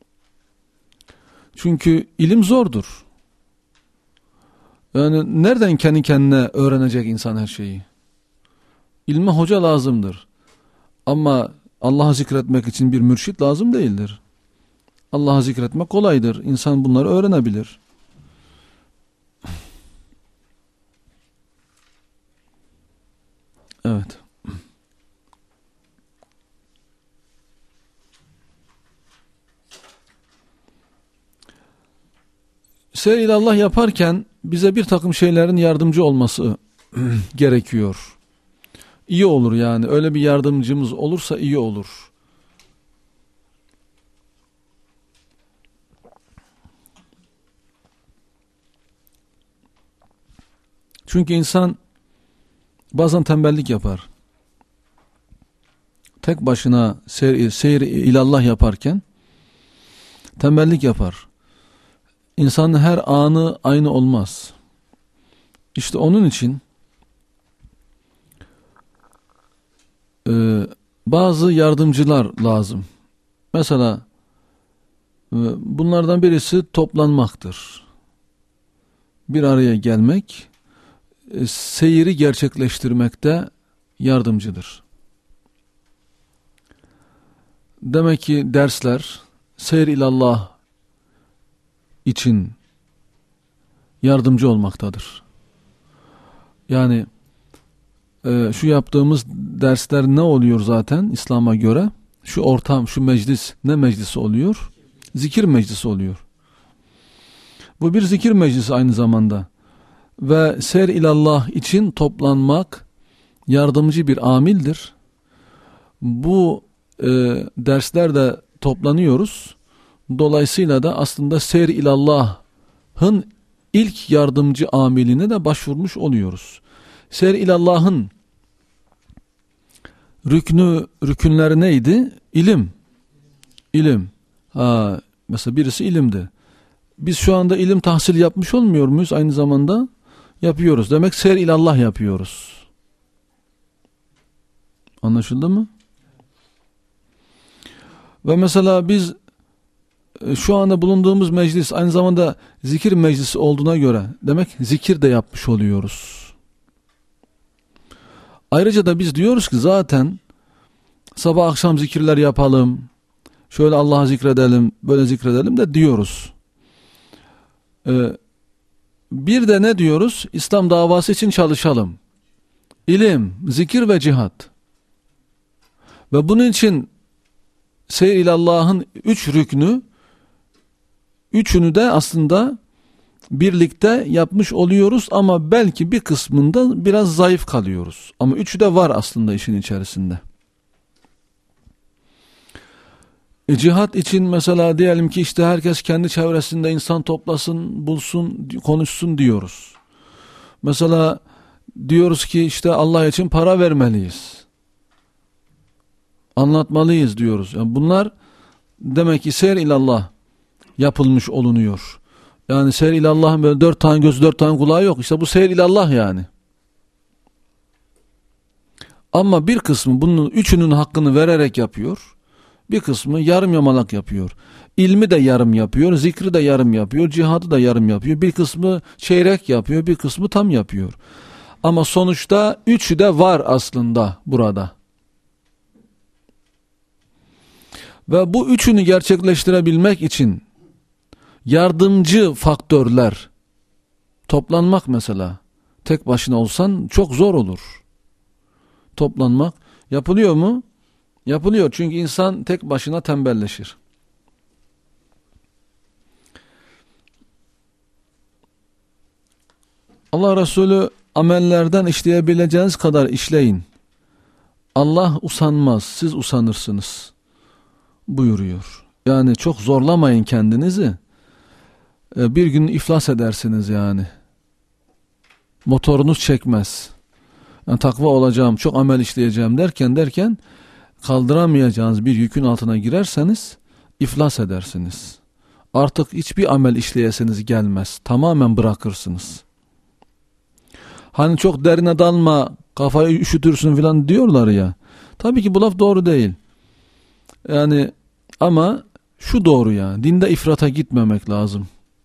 Çünkü ilim zordur. Yani nereden kendi kendine öğrenecek insan her şeyi? İlme hoca lazımdır. Ama Allah'ı zikretmek için bir mürşit lazım değildir. Allah'ı zikretmek kolaydır. İnsan bunları öğrenebilir. Evet. Seyr ilallah yaparken bize bir takım şeylerin yardımcı olması gerekiyor. İyi olur yani. Öyle bir yardımcımız olursa iyi olur. Çünkü insan bazen tembellik yapar. Tek başına seyir ilallah yaparken tembellik yapar. İnsanın her anı aynı olmaz. İşte onun için bazı yardımcılar lazım. Mesela bunlardan birisi toplanmaktır. Bir araya gelmek seyri gerçekleştirmekte yardımcıdır. Demek ki dersler seyr ilallah için yardımcı olmaktadır. Yani şu yaptığımız dersler ne oluyor zaten İslam'a göre? şu ortam, şu meclis ne meclisi oluyor? Zikir meclisi oluyor. Bu bir zikir meclisi aynı zamanda. Ve ser ilallah için toplanmak yardımcı bir amildir. Bu derslerde toplanıyoruz. Dolayısıyla da aslında ser ilallah'ın ilk yardımcı amiline de başvurmuş oluyoruz. Ser ilallah'ın rükünleri neydi? İlim. İlim. Mesela birisi ilimdi. Biz şu anda ilim tahsil yapmış olmuyor muyuz? Aynı zamanda yapıyoruz. Demek ser ilallah yapıyoruz. Anlaşıldı mı? Ve mesela biz şu anda bulunduğumuz meclis aynı zamanda zikir meclisi olduğuna göre demek zikir de yapmış oluyoruz. Ayrıca da biz diyoruz ki zaten sabah akşam zikirler yapalım, şöyle Allah'ı zikredelim, böyle zikredelim de diyoruz. Bir de ne diyoruz? İslam davası için çalışalım. İlim, zikir ve cihat. Ve bunun için seyr ilallah'ın 3 rüknü, üçünü de aslında birlikte yapmış oluyoruz ama belki bir kısmında biraz zayıf kalıyoruz. Ama üçü de var aslında işin içerisinde. Cihat için mesela diyelim ki işte herkes kendi çevresinde insan toplasın, bulsun, konuşsun diyoruz. Mesela diyoruz ki işte Allah için para vermeliyiz. Anlatmalıyız diyoruz. Yani bunlar demek ki seyr ilallah yapılmış olunuyor. Yani seyr ilallah'ın böyle 4 tane gözü 4 tane kulağı yok. İşte bu seyr ilallah yani. Ama bir kısmı bunun üçünün hakkını vererek yapıyor. Bir kısmı yarım yamalak yapıyor. İlmi de yarım yapıyor, zikri de yarım yapıyor, cihadı da yarım yapıyor. Bir kısmı çeyrek yapıyor, bir kısmı tam yapıyor. Ama sonuçta üçü de var aslında burada. Ve bu üçünü gerçekleştirebilmek için yardımcı faktörler toplanmak mesela. Tek başına olsan çok zor olur. Toplanmak yapılıyor mu? Yapılıyor çünkü insan tek başına tembelleşir. Allah Resulü amellerden işleyebileceğiniz kadar işleyin. Allah usanmaz, siz usanırsınız buyuruyor. Yani çok zorlamayın kendinizi. Bir gün iflas edersiniz yani. Motorunuz çekmez. Yani takva olacağım, çok amel işleyeceğim derken kaldıramayacağınız bir yükün altına girerseniz iflas edersiniz. Artık hiçbir amel işleyesiniz gelmez. Tamamen bırakırsınız. Hani çok derine dalma, kafayı üşütürsün filan diyorlar ya. Tabii ki bu laf doğru değil. Yani ama şu doğru ya. Dinde ifrata gitmemek lazım.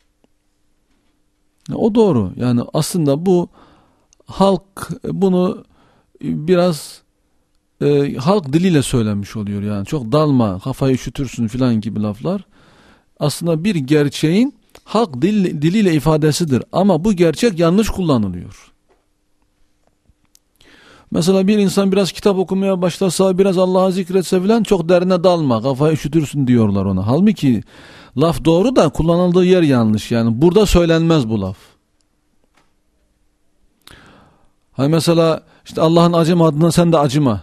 O doğru. Yani aslında bu halk bunu biraz halk diliyle söylenmiş oluyor yani. Çok dalma, kafayı üşütürsün filan gibi laflar. Aslında bir gerçeğin halk diliyle ifadesidir. Ama bu gerçek yanlış kullanılıyor. Mesela bir insan biraz kitap okumaya başlasa, biraz Allah'ı zikretse filan çok derine dalma, kafayı üşütürsün diyorlar ona. Halbuki laf doğru da kullanıldığı yer yanlış. Yani burada söylenmez bu laf. Hani mesela işte Allah'ın acımadığına sen de acıma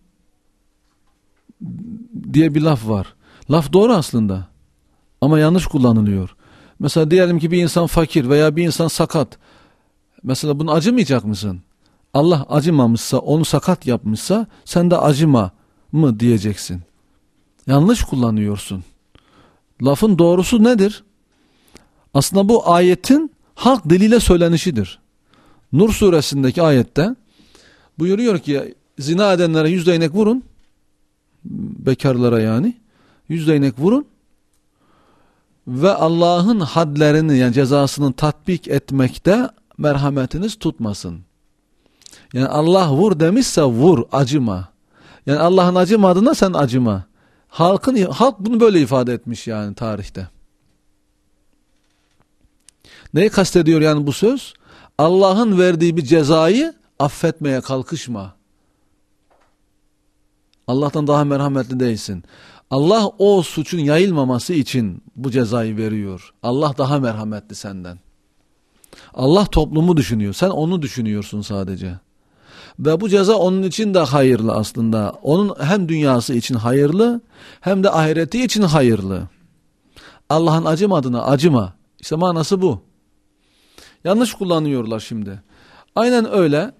diye bir laf var. Laf doğru aslında ama yanlış kullanılıyor. Mesela diyelim ki bir insan fakir veya bir insan sakat. Mesela bunu acımayacak mısın? Allah acımamışsa, onu sakat yapmışsa sen de acıma mı diyeceksin. Yanlış kullanıyorsun. Lafın doğrusu nedir? Aslında bu ayetin halk diliyle söylenişidir. Nur suresindeki ayette buyuruyor ki zina edenlere 100 değnek vurun. Bekarlara yani 100 değnek vurun. Ve Allah'ın hadlerini yani cezasını tatbik etmekte merhametiniz tutmasın. Yani Allah vur demişse vur, acıma. Yani Allah'ın acımadığına sen acıma. Halk bunu böyle ifade etmiş yani tarihte. Neyi kastediyor yani bu söz? Allah'ın verdiği bir cezayı affetmeye kalkışma. Allah'tan daha merhametli değilsin. Allah o suçun yayılmaması için bu cezayı veriyor. Allah daha merhametli senden. Allah toplumu düşünüyor. Sen onu düşünüyorsun sadece. Ve bu ceza onun için de hayırlı aslında. Onun hem dünyası için hayırlı hem de ahireti için hayırlı. Allah'ın acımadığına acıma. İşte manası bu. Yanlış kullanıyorlar şimdi. Aynen öyle.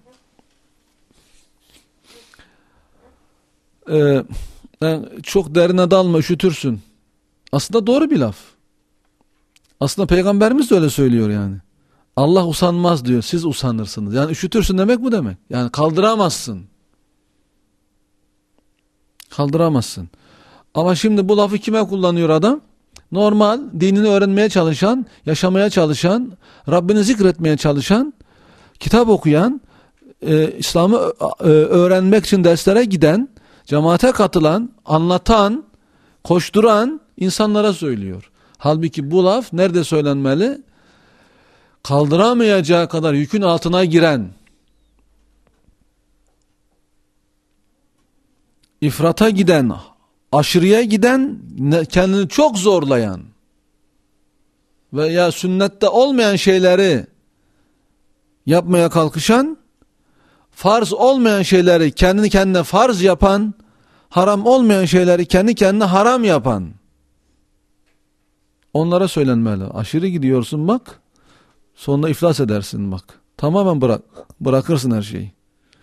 Çok derine dalma, üşütürsün. Aslında doğru bir laf. Aslında Peygamberimiz de öyle söylüyor yani. Allah usanmaz diyor, siz usanırsınız. Yani üşütürsün demek bu demek. Yani kaldıramazsın. Kaldıramazsın. Ama şimdi bu lafı kime kullanıyor adam? Normal, dinini öğrenmeye çalışan, yaşamaya çalışan, Rabbini zikretmeye çalışan, kitap okuyan, İslam'ı öğrenmek için derslere giden, cemaate katılan, anlatan, koşturan insanlara söylüyor. Halbuki bu laf nerede söylenmeli? Kaldıramayacağı kadar yükün altına giren, ifrata giden, aşırıya giden, kendini çok zorlayan veya sünnette olmayan şeyleri yapmaya kalkışan, farz olmayan şeyleri kendini kendine farz yapan, haram olmayan şeyleri kendi kendine haram yapan, onlara söylenmeli. Aşırı gidiyorsun bak, sonra iflas edersin bak. Tamamen bırakırsın her şeyi.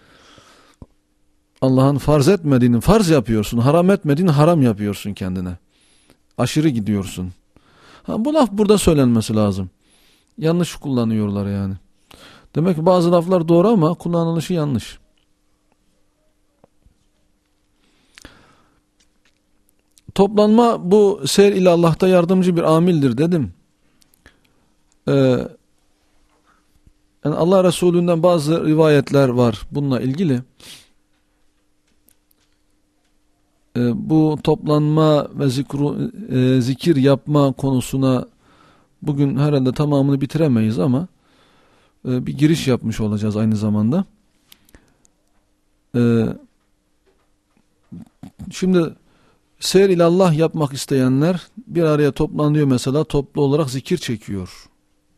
Allah'ın farz etmediğini farz yapıyorsun, haram etmediğini haram yapıyorsun kendine. Aşırı gidiyorsun. Bu laf burada söylenmesi lazım. Yanlış kullanıyorlar yani. Demek ki bazı laflar doğru ama kullanılışı yanlış. Toplanma bu seyr ile Allah'ta yardımcı bir amildir dedim. Yani Allah Resulü'nden bazı rivayetler var bununla ilgili. Bu toplanma ve zikir yapma konusuna bugün herhalde tamamını bitiremeyiz ama bir giriş yapmış olacağız aynı zamanda. Şimdi seyr ile Allah yapmak isteyenler bir araya toplanıyor mesela, toplu olarak zikir çekiyor.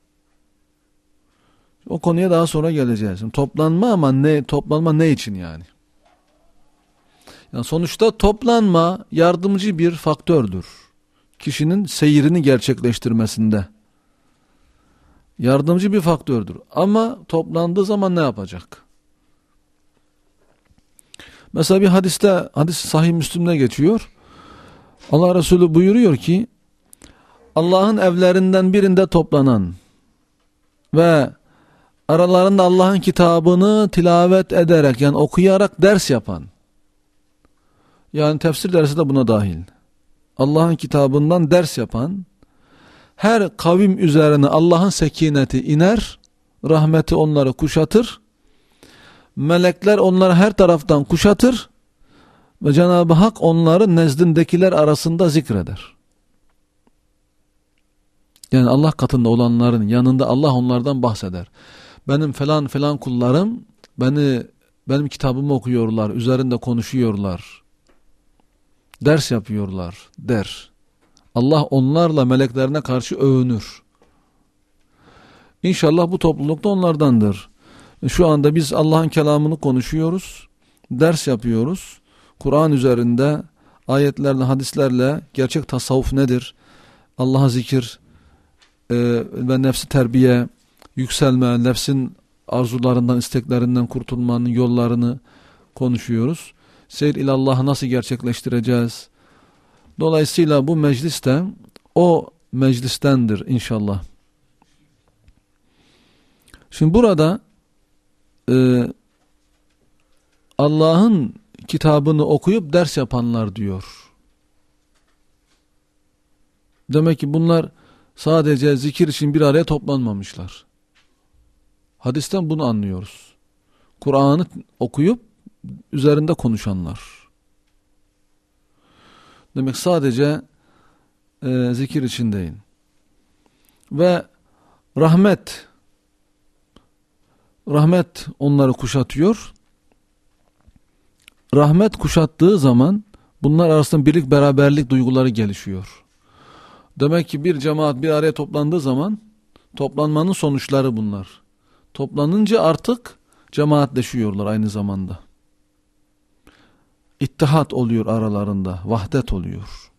O konuya daha sonra geleceğiz. Toplanma ama toplanma ne için yani? Yani sonuçta toplanma yardımcı bir faktördür. Kişinin seyrini gerçekleştirmesinde. Yardımcı bir faktördür. Ama toplandığı zaman ne yapacak? Mesela bir hadis Sahih Müslim'de geçiyor. Allah Resulü buyuruyor ki Allah'ın evlerinden birinde toplanan ve aralarında Allah'ın kitabını tilavet ederek, yani okuyarak ders yapan, yani tefsir dersi de buna dahil, Allah'ın kitabından ders yapan her kavim üzerine Allah'ın sekineti iner, rahmeti onları kuşatır, melekler onları her taraftan kuşatır ve Cenab-ı Hak onları nezdindekiler arasında zikreder. Yani Allah katında olanların yanında Allah onlardan bahseder. Benim falan falan kullarım benim kitabımı okuyorlar, üzerinde konuşuyorlar, ders yapıyorlar der. Allah onlarla meleklerine karşı övünür. İnşallah bu topluluk da onlardandır. Şu anda biz Allah'ın kelamını konuşuyoruz, ders yapıyoruz. Kur'an üzerinde ayetlerle, hadislerle gerçek tasavvuf nedir? Allah'a zikir ve nefsi terbiye, yükselme, nefsin arzularından, isteklerinden kurtulmanın yollarını konuşuyoruz. Seyr ile Allah'ı nasıl gerçekleştireceğiz? Dolayısıyla bu meclis de o meclistendir inşallah. Şimdi burada Allah'ın kitabını okuyup ders yapanlar diyor. Demek ki bunlar sadece zikir için bir araya toplanmamışlar. Hadisten bunu anlıyoruz. Kur'an'ı okuyup üzerinde konuşanlar. Demek sadece zikir için değil. Ve rahmet onları kuşatıyor. rahmet kuşattığı zaman bunlar arasında birlik beraberlik duyguları gelişiyor. Demek ki bir cemaat bir araya toplandığı zaman toplanmanın sonuçları bunlar. Toplanınca artık cemaatleşiyorlar aynı zamanda. İttihat oluyor aralarında, vahdet oluyor.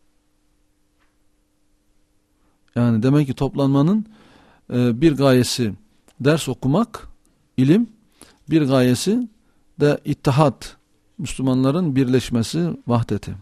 Yani demek ki toplanmanın bir gayesi ders okumak, ilim, bir gayesi de ittihat, Müslümanların birleşmesi, vahdeti.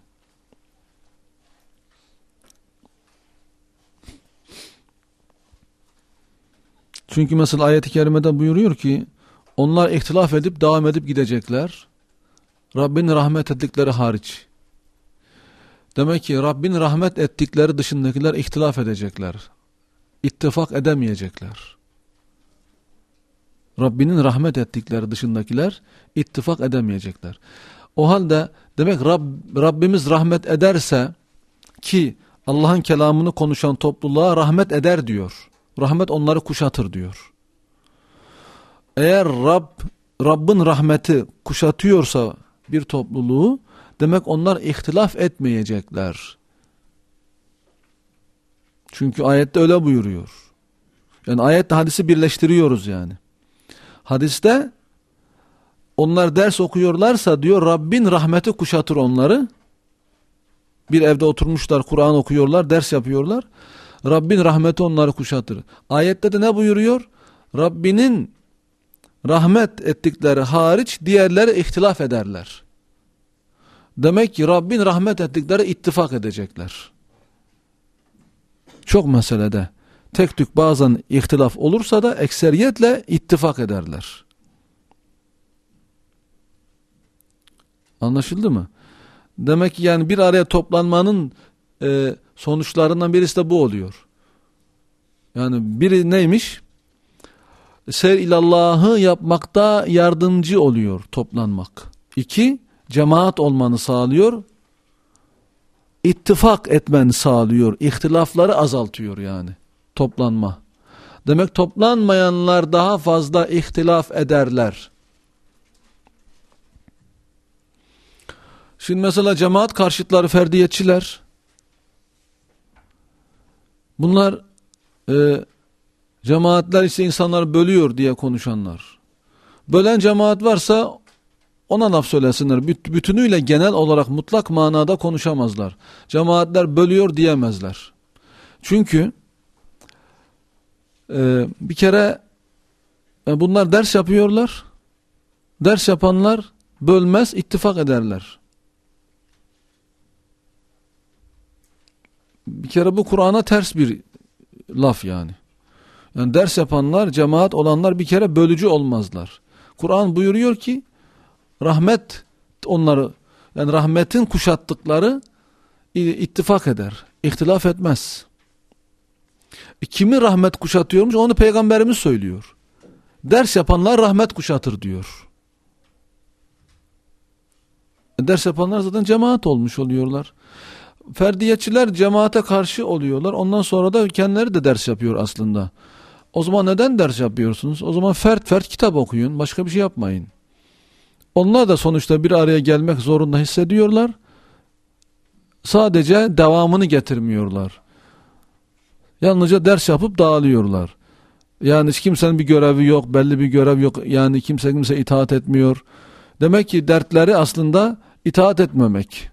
Çünkü mesela ayet-i kerimede buyuruyor ki onlar ihtilaf edip devam edip gidecekler. Rabbin rahmet ettikleri hariç. Demek ki Rabbin rahmet ettikleri dışındakiler ihtilaf edecekler. İttifak edemeyecekler. Rabbinin rahmet ettikleri dışındakiler ittifak edemeyecekler. O halde demek Rabbimiz rahmet ederse ki Allah'ın kelamını konuşan topluluğa rahmet eder diyor. Rahmet onları kuşatır diyor. Eğer Rabbin rahmeti kuşatıyorsa bir topluluğu, demek onlar ihtilaf etmeyecekler. Çünkü ayette öyle buyuruyor. Yani ayette hadisi birleştiriyoruz yani. Hadiste onlar ders okuyorlarsa diyor Rabbin rahmeti kuşatır onları. Bir evde oturmuşlar, Kur'an okuyorlar, ders yapıyorlar. Rabbin rahmeti onları kuşatır. Ayette de ne buyuruyor? Rabbinin rahmet ettikleri hariç diğerleri ihtilaf ederler. Demek ki Rabbin rahmet ettikleri ittifak edecekler. Çok meselede tek tük bazen ihtilaf olursa da ekseriyetle ittifak ederler. Anlaşıldı mı? Demek ki yani bir araya toplanmanın sonuçlarından birisi de bu oluyor. Yani biri neymiş? Ser ilallahı yapmakta yardımcı oluyor toplanmak. 2, cemaat olmanı sağlıyor. İttifak etmeni sağlıyor. İhtilafları azaltıyor yani toplanma. Demek toplanmayanlar daha fazla ihtilaf ederler. Şimdi mesela cemaat karşıtları, ferdiyetçiler, bunlar cemaatler işte insanları bölüyor diye konuşanlar. Bölen cemaat varsa ona laf söylesinler. Bütünüyle genel olarak mutlak manada konuşamazlar. Cemaatler bölüyor diyemezler. Çünkü bir kere bunlar ders yapıyorlar. Ders yapanlar bölmez, ittifak ederler. Bir kere bu Kur'an'a ters bir laf yani. Yani ders yapanlar, cemaat olanlar bir kere bölücü olmazlar. Kur'an buyuruyor ki rahmet onları, yani rahmetin kuşattıkları ittifak eder, ihtilaf etmez. Kimi rahmet kuşatıyormuş onu Peygamberimiz söylüyor. Ders yapanlar rahmet kuşatır diyor. Ders yapanlar zaten cemaat olmuş oluyorlar. Ferdiyetçiler cemaate karşı oluyorlar. Ondan sonra da kendileri de ders yapıyor aslında. O zaman neden ders yapıyorsunuz? O zaman fert kitap okuyun. Başka bir şey yapmayın. Onlar da sonuçta bir araya gelmek zorunda hissediyorlar. Sadece devamını getirmiyorlar. Yalnızca ders yapıp dağılıyorlar. Yani hiç kimsenin bir görevi yok, belli bir görev yok. Yani kimse itaat etmiyor. Demek ki dertleri aslında itaat etmemek.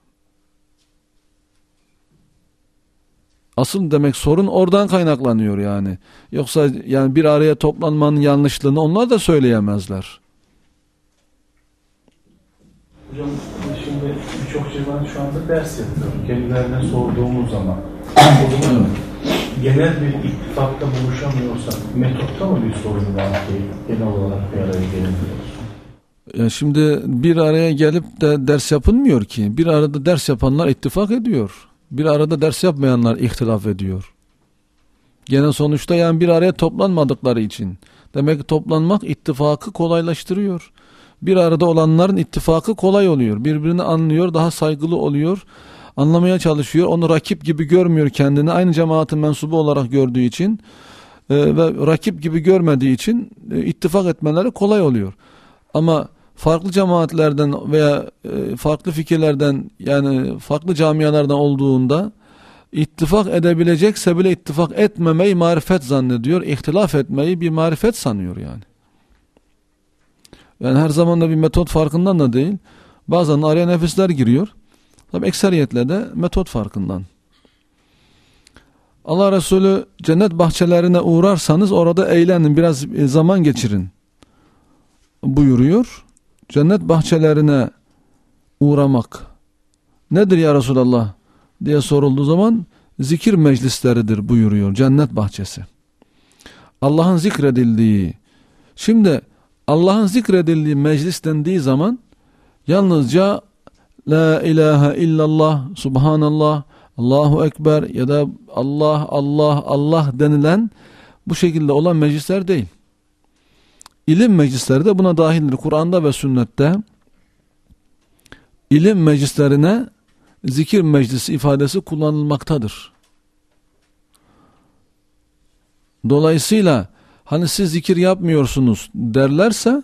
Asıl demek sorun oradan kaynaklanıyor yani. Yoksa yani bir araya toplanmanın yanlışlığını onlar da söyleyemezler. Hocam şimdi birçok cemaat şu anda ders yapıyor. Kendilerine sorduğumuz zaman o zaman genel bir ittifakta buluşamıyorsak metotta mı bir sorun var ki genel olarak bir araya gelemiyoruz? Ya şimdi bir araya gelip de ders yapılmıyor ki. Bir arada ders yapanlar ittifak ediyor. Bir arada ders yapmayanlar ihtilaf ediyor. Gene sonuçta yani bir araya toplanmadıkları için. Demek ki toplanmak ittifakı kolaylaştırıyor. Bir arada olanların ittifakı kolay oluyor. Birbirini anlıyor, daha saygılı oluyor. Anlamaya çalışıyor. Onu rakip gibi görmüyor kendini. Aynı cemaatin mensubu olarak gördüğü için ve rakip gibi görmediği için ittifak etmeleri kolay oluyor. Ama farklı cemaatlerden veya farklı fikirlerden, yani farklı camialardan olduğunda ittifak edebilecekse bile ittifak etmemeyi marifet zannediyor. İhtilaf etmeyi bir marifet sanıyor yani. Yani her zaman da bir metot farkından da değil. Bazen araya nefisler giriyor. Tabi ekseriyetle de metot farkından. Allah Resulü cennet bahçelerine uğrarsanız orada eğlenin, biraz zaman geçirin buyuruyor. Cennet bahçelerine uğramak nedir ya Resulallah diye sorulduğu zaman zikir meclisleridir buyuruyor cennet bahçesi. Allah'ın zikredildiği, şimdi Allah'ın zikredildiği meclis dendiği zaman yalnızca La ilahe illallah, Subhanallah, Allahu Ekber ya da Allah, Allah, Allah denilen bu şekilde olan meclisler değil. İlim meclisleri de buna dahildir. Kur'an'da ve sünnette ilim meclislerine zikir meclisi ifadesi kullanılmaktadır. Dolayısıyla hani siz zikir yapmıyorsunuz derlerse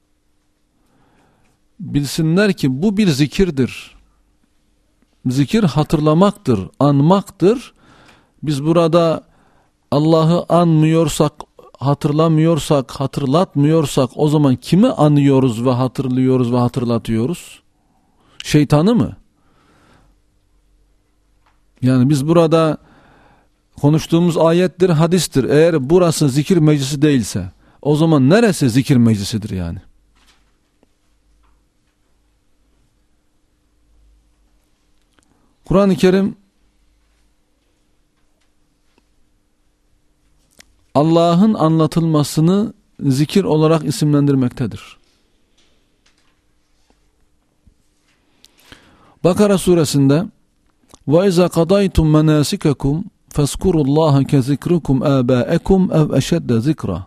bilsinler ki bu bir zikirdir. Zikir hatırlamaktır, anmaktır. Biz burada Allah'ı anmıyorsak, hatırlamıyorsak, hatırlatmıyorsak o zaman kimi anıyoruz ve hatırlıyoruz ve hatırlatıyoruz? Şeytanı mı? Yani biz burada konuştuğumuz ayettir, hadistir. Eğer burası zikir meclisi değilse o zaman neresi zikir meclisidir yani? Kur'an-ı Kerim Allah'ın anlatılmasını zikir olarak isimlendirmektedir. Bakara suresinde وَاِذَا قَضَيْتُمْ مَنَاسِكَكُمْ فَاسْكُرُوا اللّٰهَ كَذِكْرُكُمْ آبَاءَكُمْ اَوْ اَشَدَّ ذِكْرًا.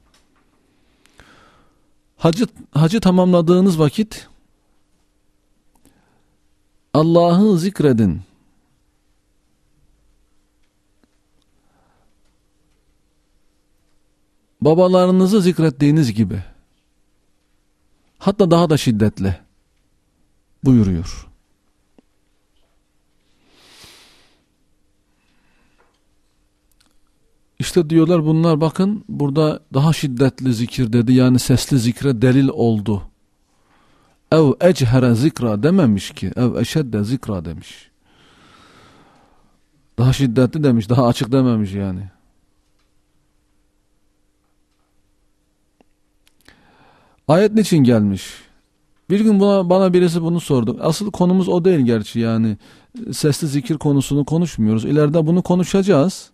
Hacı tamamladığınız vakit Allah'ı zikredin. Babalarınızı zikrettiğiniz gibi. Hatta daha da şiddetli buyuruyor. İşte diyorlar bunlar, bakın burada daha şiddetli zikir dedi, yani sesli zikre delil oldu. Ev echere zikra dememiş ki, ev eşedde zikra demiş. Daha şiddetli demiş, daha açık dememiş yani. Ayet niçin gelmiş? Bir gün bana birisi bunu sordu. Asıl konumuz o değil gerçi, yani sesli zikir konusunu konuşmuyoruz. İleride bunu konuşacağız.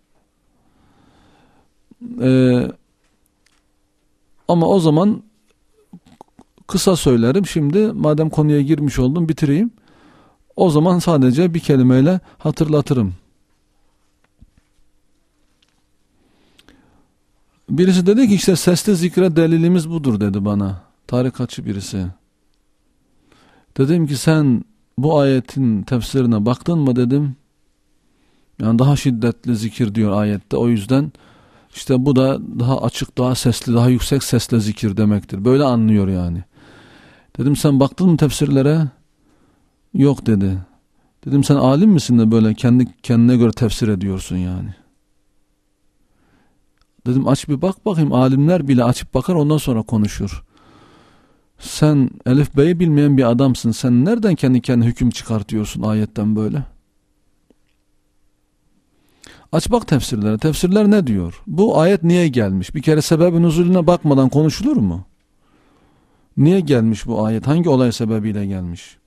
Ama o zaman kısa söylerim. Şimdi madem konuya girmiş oldum, bitireyim. O zaman sadece bir kelimeyle hatırlatırım. Birisi dedi ki işte sesli zikre delilimiz budur dedi bana. Tarikatçı birisi. Dedim ki sen bu ayetin tefsirine baktın mı dedim. Yani daha şiddetli zikir diyor ayette. O yüzden işte bu da daha açık, daha sesli, daha yüksek sesle zikir demektir. Böyle anlıyor yani. Dedim sen baktın mı tefsirlere? Yok dedi. Dedim sen alim misin de böyle kendine göre tefsir ediyorsun yani. Dedim aç bir bak bakayım, alimler bile açıp bakar ondan sonra konuşur. Sen Elif Bey'i bilmeyen bir adamsın. Sen nereden kendi kendine hüküm çıkartıyorsun ayetten böyle? Aç bak tefsirlere. Tefsirler ne diyor? Bu ayet niye gelmiş? Bir kere sebebin nuzulüne bakmadan konuşulur mu? Niye gelmiş bu ayet? Hangi olay sebebiyle gelmiş?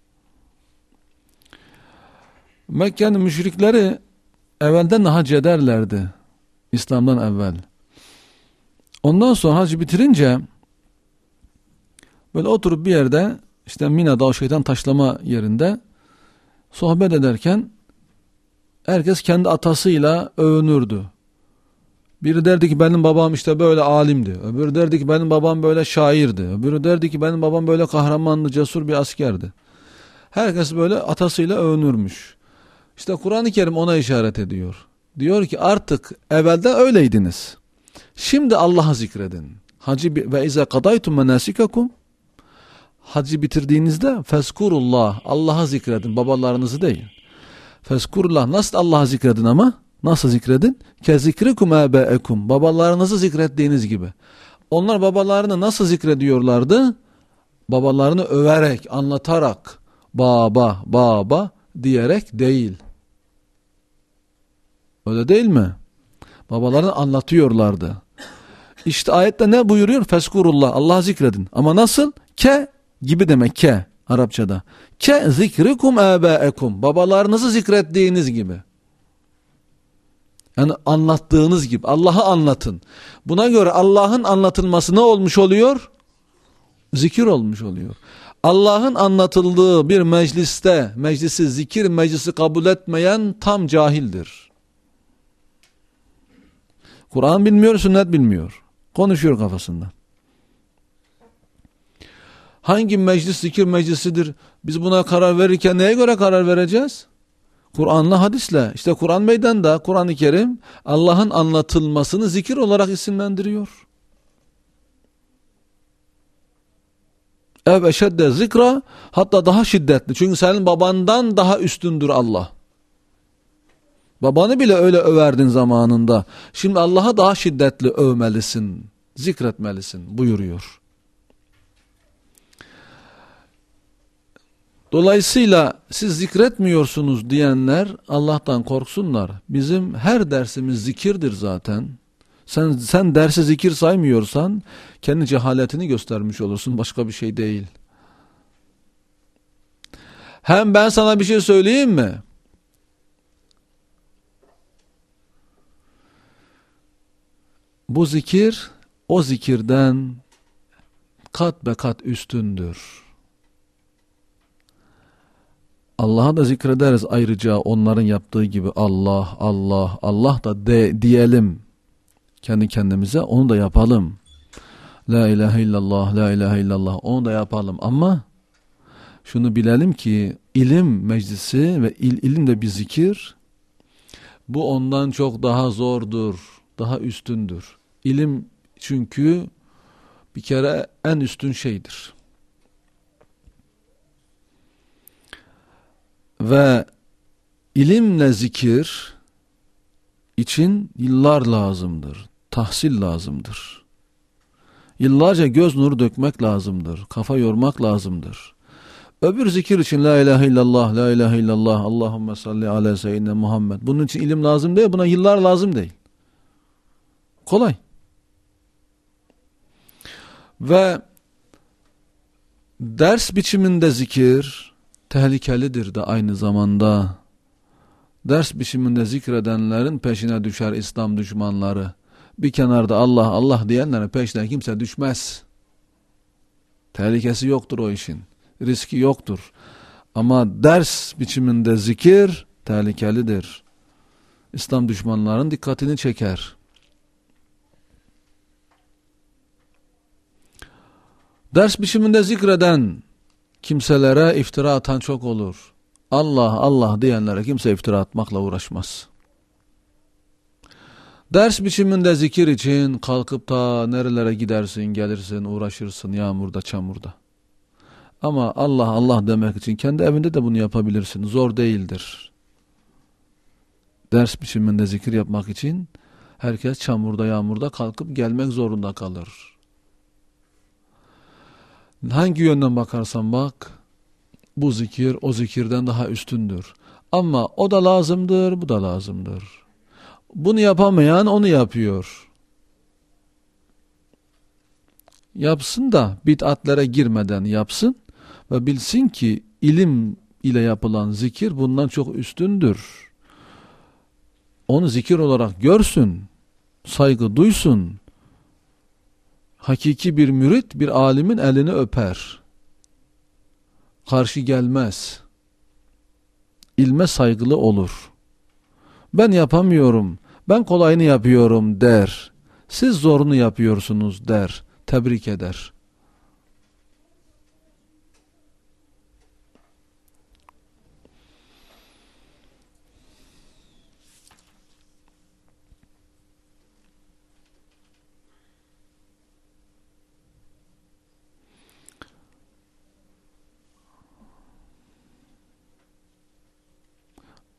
Mekke'nin müşrikleri evvelden hac ederlerdi. İslam'dan evvel. Ondan sonra hacı bitirince böyle oturup bir yerde, işte Mina'da o şeytan taşlama yerinde sohbet ederken herkes kendi atasıyla övünürdü. Biri derdi ki benim babam işte böyle alimdi. Öbürü derdi ki benim babam böyle şairdi. Öbürü derdi ki benim babam böyle kahramanlı, cesur bir askerdi. Herkes böyle atasıyla övünürmüş. İşte Kur'an-ı Kerim ona işaret ediyor. Diyor ki artık evvelden öyleydiniz. Şimdi Allah'ı zikredin. Hacı ve izâ kadaytum menâsikakum. hacı bitirdiğinizde fezkurullah, Allah'ı zikredin, babalarınızı değil. Fezkurullah, nasıl Allah'ı zikredin ama? Nasıl zikredin? Kezikrikum âbe'ekum, babalarınızı zikrettiğiniz gibi. Onlar babalarını nasıl zikrediyorlardı? Babalarını överek, anlatarak, baba, baba diyerek değil. Öyle değil mi? Babalarını anlatıyorlardı. İşte ayette ne buyuruyor? Fezkurullah, Allah'ı zikredin. Ama nasıl? Ke gibi demek, ke Arapçada. Ke zikrikum âbe'ekum, babalarınızı zikrettiğiniz gibi. Yani anlattığınız gibi. Allah'ı anlatın. Buna göre Allah'ın anlatılması ne olmuş oluyor? Zikir olmuş oluyor. Allah'ın anlatıldığı bir mecliste, meclisi zikir meclisi kabul etmeyen tam cahildir. Kur'an bilmiyor, sünnet bilmiyor. Konuşuyor kafasında. Hangi meclis zikir meclisidir? Biz buna karar verirken neye göre karar vereceğiz? Kur'an'la hadisle. İşte Kur'an meydanda, Kur'an-ı Kerim Allah'ın anlatılmasını zikir olarak isimlendiriyor. Ev eşedde zikra, hatta daha şiddetli. Çünkü senin babandan daha üstündür Allah. Babanı bile öyle överdin zamanında. Şimdi Allah'a daha şiddetli övmelisin, zikretmelisin buyuruyor. Dolayısıyla siz zikretmiyorsunuz diyenler Allah'tan korksunlar. Bizim her dersimiz zikirdir zaten. Sen dersi zikir saymıyorsan kendi cehaletini göstermiş olursun, başka bir şey değil. Hem ben sana bir şey söyleyeyim mi? Bu zikir o zikirden kat be kat üstündür. Allah'a da zikrederiz ayrıca onların yaptığı gibi Allah, Allah, Allah da diyelim kendi kendimize, onu da yapalım. La ilahe illallah, la ilahe illallah, onu da yapalım. Ama şunu bilelim ki ilim meclisi ve ilim de bir zikir. Bu ondan çok daha zordur, daha üstündür. İlim çünkü bir kere en üstün şeydir. Ve ilimle zikir için yıllar lazımdır. Tahsil lazımdır. Yıllarca göz nuru dökmek lazımdır. Kafa yormak lazımdır. Öbür zikir için la ilahe illallah, la ilahe illallah, Allahümme salli ala seyyidina Muhammed. Bunun için ilim lazım değil, buna yıllar lazım değil. Kolay. Ve ders biçiminde zikir tehlikelidir de aynı zamanda. Ders biçiminde zikredenlerin peşine düşer İslam düşmanları. Bir kenarda Allah Allah diyenlerin peşine kimse düşmez. Tehlikesi yoktur o işin. Riski yoktur. Ama ders biçiminde zikir tehlikelidir. İslam düşmanlarının dikkatini çeker. Ders biçiminde zikreden kimselere iftira atan çok olur. Allah Allah diyenlere kimse iftira atmakla uğraşmaz. Ders biçiminde zikir için kalkıp da nerelere gidersin, gelirsin, uğraşırsın yağmurda, çamurda. Ama Allah Allah demek için kendi evinde de bunu yapabilirsin. Zor değildir. Ders biçiminde zikir yapmak için herkes çamurda, yağmurda kalkıp gelmek zorunda kalır. Hangi yönden bakarsan bak, bu zikir o zikirden daha üstündür. Ama o da lazımdır, bu da lazımdır. Bunu yapamayan onu yapıyor. Yapsın da bid'atlere girmeden yapsın ve bilsin ki ilim ile yapılan zikir bundan çok üstündür. Onu zikir olarak görsün, saygı duysun. Hakiki bir mürit bir alimin elini öper. Karşı gelmez. İlme saygılı olur. Ben yapamıyorum, ben kolayını yapıyorum der. Siz zorunu yapıyorsunuz der. Tebrik eder.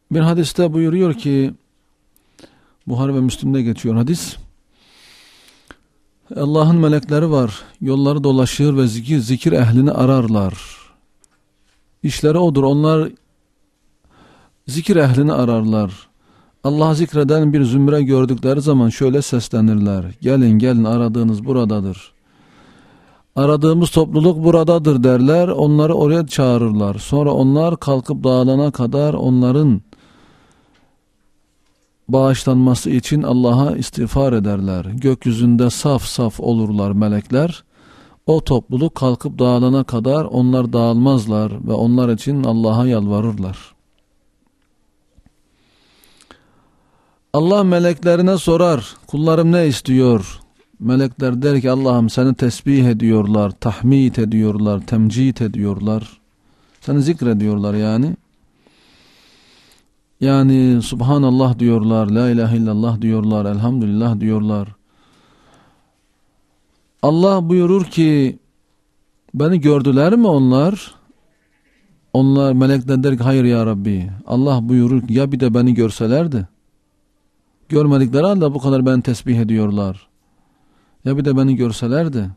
Bir hadiste buyuruyor ki, Buhari ve Müslim'de geçiyor hadis. Allah'ın melekleri var. Yolları dolaşır ve zikir ehlini ararlar. İşleri odur. Onlar zikir ehlini ararlar. Allah'ı zikreden bir zümre gördükleri zaman şöyle seslenirler. Gelin gelin, aradığınız buradadır. Aradığımız topluluk buradadır derler. Onları oraya çağırırlar. Sonra onlar kalkıp dağılana kadar onların bağışlanması için Allah'a istiğfar ederler. Gökyüzünde saf saf olurlar melekler. O topluluk kalkıp dağılana kadar onlar dağılmazlar ve onlar için Allah'a yalvarırlar. Allah meleklerine sorar, kullarım ne istiyor? Melekler der ki, Allah'ım seni tesbih ediyorlar, tahmid ediyorlar, temcid ediyorlar. Seni zikrediyorlar yani. Yani Subhanallah diyorlar, La ilahe illallah diyorlar, Elhamdülillah diyorlar. Allah buyurur ki, beni gördüler mi onlar? Onlar, melekler der ki, hayır ya Rabbi. Allah buyurur ki, ya bir de beni görselerdi. Görmedikleri halde bu kadar beni tesbih ediyorlar. Ya bir de beni görselerdi.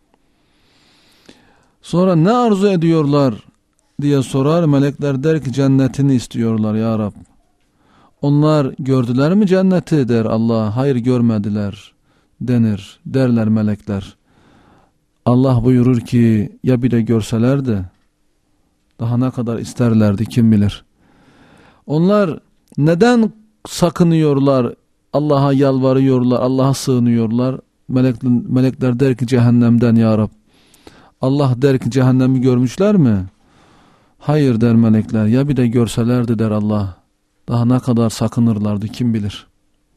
Sonra ne arzu ediyorlar diye sorar. Melekler der ki, cennetini istiyorlar ya Rab. Onlar gördüler mi cenneti der Allah. Hayır görmediler denir. Derler melekler. Allah buyurur ki, ya bir de görselerdi. Daha ne kadar isterlerdi kim bilir. Onlar neden sakınıyorlar, Allah'a yalvarıyorlar, Allah'a sığınıyorlar? Melekler der ki, cehennemden ya Rab. Allah der ki, cehennemi görmüşler mi? Hayır der melekler. Ya bir de görselerdi der Allah. Daha ne kadar sakınırlardı kim bilir.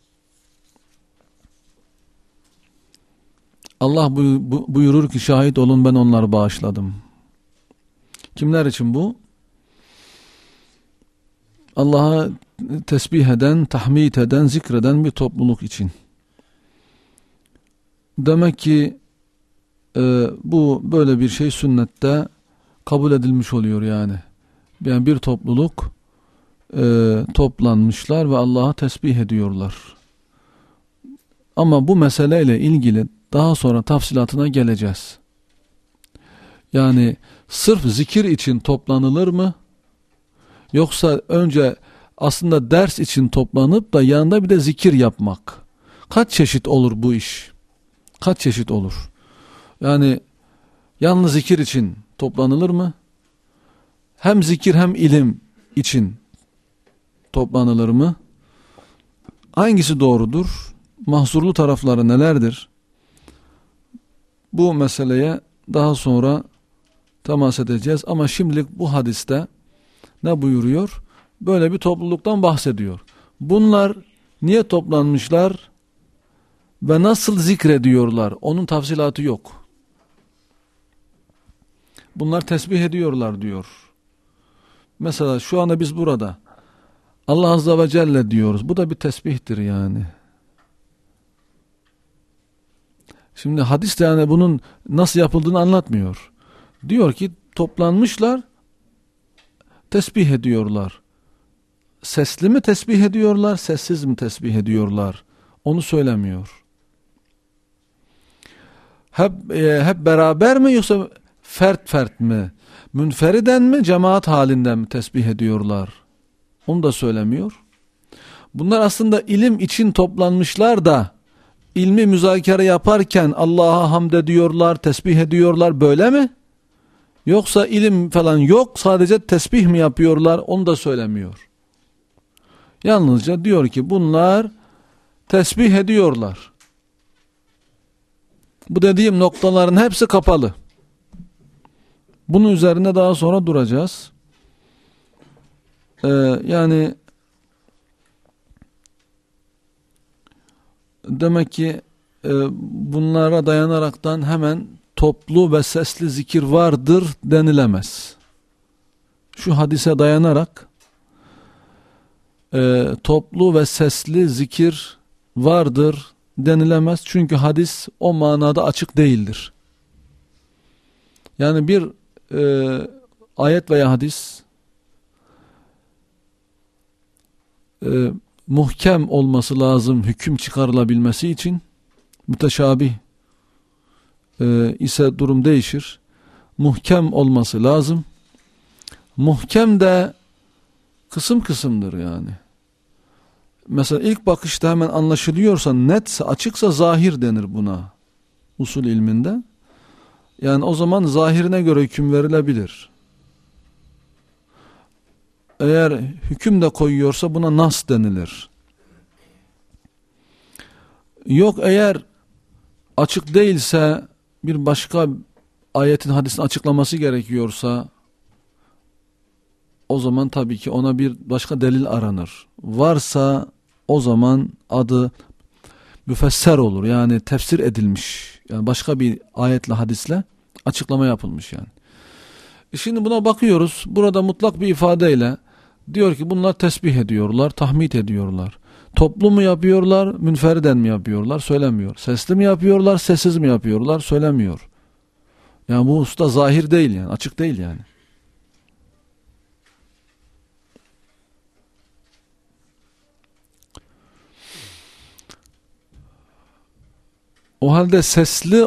Allah buyurur ki, şahit olun ben onları bağışladım. Kimler için bu? Allah'a tesbih eden, tahmid eden, zikreden bir topluluk için. Demek ki bu böyle bir şey sünnette kabul edilmiş oluyor yani. Yani bir topluluk toplanmışlar ve Allah'a tesbih ediyorlar. Ama bu meseleyle ilgili daha sonra tafsilatına geleceğiz. Yani sırf zikir için toplanılır mı? Yoksa önce aslında ders için toplanıp da yanında bir de zikir yapmak. Kaç çeşit olur bu iş? Kaç çeşit olur? Yani yalnız zikir için toplanılır mı? Hem zikir hem ilim için toplanılır mı? Hangisi doğrudur? Mahzurlu tarafları nelerdir? Bu meseleye daha sonra temas edeceğiz. Ama şimdilik bu hadiste ne buyuruyor? Böyle bir topluluktan bahsediyor. Bunlar niye toplanmışlar ve nasıl zikrediyorlar? Onun tafsilatı yok. Bunlar tesbih ediyorlar diyor. Mesela şu anda biz burada Allah Azze ve Celle diyoruz. Bu da bir tesbihtir yani. Şimdi hadis de yani bunun nasıl yapıldığını anlatmıyor. Diyor ki toplanmışlar, tesbih ediyorlar. Sesli mi tesbih ediyorlar, sessiz mi tesbih ediyorlar? Onu söylemiyor. Hep beraber mi yoksa fert mi? Münferiden mi, cemaat halinden mi tesbih ediyorlar? Onu da söylemiyor. Bunlar aslında ilim için toplanmışlar da ilmi müzakere yaparken Allah'a hamd ediyorlar, tesbih ediyorlar, böyle mi? Yoksa ilim falan yok, sadece tesbih mi yapıyorlar? Onu da söylemiyor. Yalnızca diyor ki bunlar tesbih ediyorlar. Bu dediğim noktaların hepsi kapalı. Bunun üzerine daha sonra duracağız. Yani demek ki bunlara dayanaraktan hemen toplu ve sesli zikir vardır denilemez. Şu hadise dayanarak toplu ve sesli zikir vardır denilemez. Çünkü hadis o manada açık değildir. Yani bir ayet veya hadis muhkem olması lazım hüküm çıkarılabilmesi için. Müteşabih ise durum değişir. Muhkem olması lazım. Muhkem de kısım kısımdır yani. Mesela ilk bakışta hemen anlaşılıyorsa, netse, açıksa zahir denir buna usul ilminde. Yani o zaman zahirine göre hüküm verilebilir. Eğer hüküm de koyuyorsa buna nas denilir. Yok, eğer açık değilse, bir başka ayetin, hadisin açıklaması gerekiyorsa, o zaman tabii ki ona bir başka delil aranır. Varsa o zaman adı müfesser olur. Yani tefsir edilmiş. Yani başka bir ayetle, hadisle açıklama yapılmış yani. Şimdi buna bakıyoruz. Burada mutlak bir ifadeyle diyor ki bunlar tesbih ediyorlar, tahmid ediyorlar. Toplu mu yapıyorlar, münferiden mi yapıyorlar? Söylemiyor. Sesli mi yapıyorlar, sessiz mi yapıyorlar? Söylemiyor. Yani bu usta zahir değil yani, açık değil yani. O halde sesli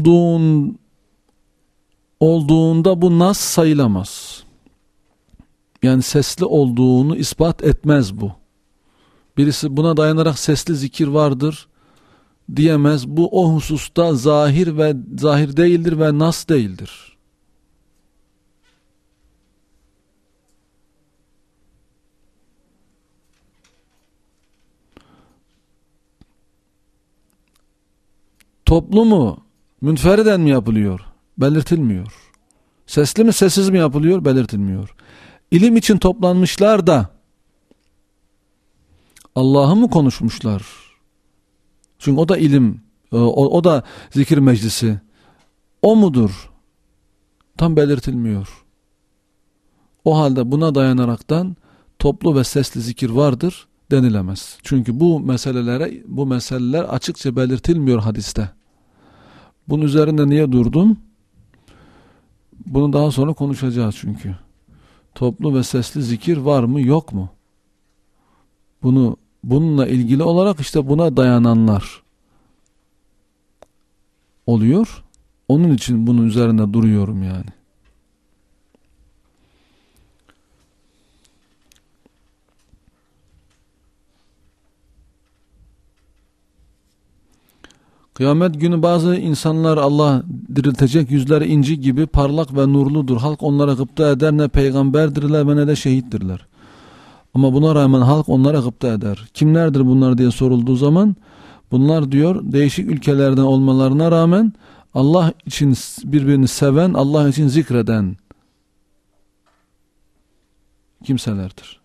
olduğunda bu nas sayılamaz. Yani sesli olduğunu ispat etmez bu. Birisi buna dayanarak sesli zikir vardır diyemez. Bu o hususta zahir değildir ve nas değildir. Toplu mu, münferiden mi yapılıyor? Belirtilmiyor. Sesli mi, sessiz mi yapılıyor? Belirtilmiyor. İlim için toplanmışlar da Allah'ı mı konuşmuşlar? Çünkü o da ilim, o da zikir meclisi. O mudur? Tam belirtilmiyor. O halde buna dayanaraktan toplu ve sesli zikir vardır denilemez. Çünkü bu meseleler açıkça belirtilmiyor hadiste. Bunun üzerinde niye durdum? Bunu daha sonra konuşacağız çünkü. Toplu ve sesli zikir var mı, yok mu? Bununla ilgili olarak işte buna dayananlar oluyor. Onun için bunun üzerinde duruyorum yani. Kıyamet günü bazı insanlar Allah diriltecek, yüzleri inci gibi parlak ve nurludur. Halk onlara gıpta eder, ne peygamberdirler ve ne de şehittirler. Ama buna rağmen halk onlara gıpta eder. Kimlerdir bunlar diye sorulduğu zaman bunlar diyor değişik ülkelerden olmalarına rağmen Allah için birbirini seven, Allah için zikreden kimselerdir.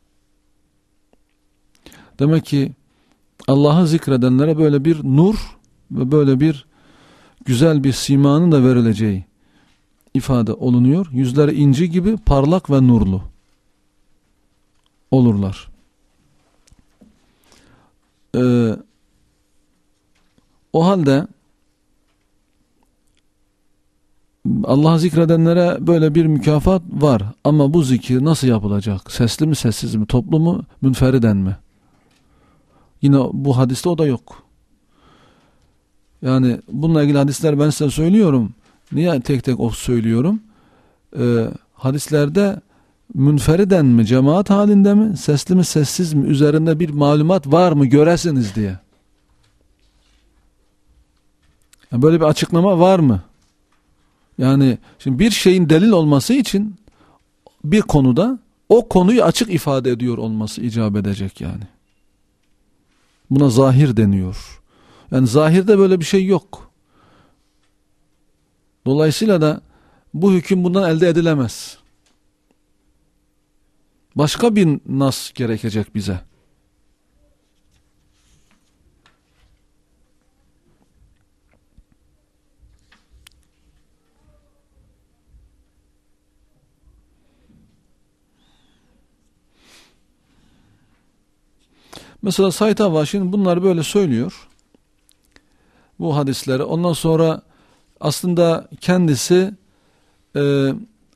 Demek ki Allah'ı zikredenlere böyle bir nur ve böyle bir güzel bir simanın da verileceği ifade olunuyor. Yüzleri inci gibi parlak ve nurlu olurlar. O halde Allah'ı zikredenlere böyle bir mükafat var. Ama bu zikir nasıl yapılacak? Sesli mi, sessiz mi? Toplu mu, münferiden mi? Yine bu hadiste o da yok. Yani bununla ilgili hadisler ben size söylüyorum. Niye tek tek söylüyorum? Hadislerde münferiden mi, cemaat halinde mi, sesli mi, sessiz mi, üzerinde bir malumat var mı göresiniz diye. Yani böyle bir açıklama var mı? Yani şimdi bir şeyin delil olması için bir konuda o konuyu açık ifade ediyor olması icap edecek yani. Buna zahir deniyor. Yani zahirde böyle bir şey yok. Dolayısıyla da bu hüküm bundan elde edilemez. Başka bir nas gerekecek bize. Mesela Said Havvaşin bunları böyle söylüyor. Bu hadisleri. Ondan sonra aslında kendisi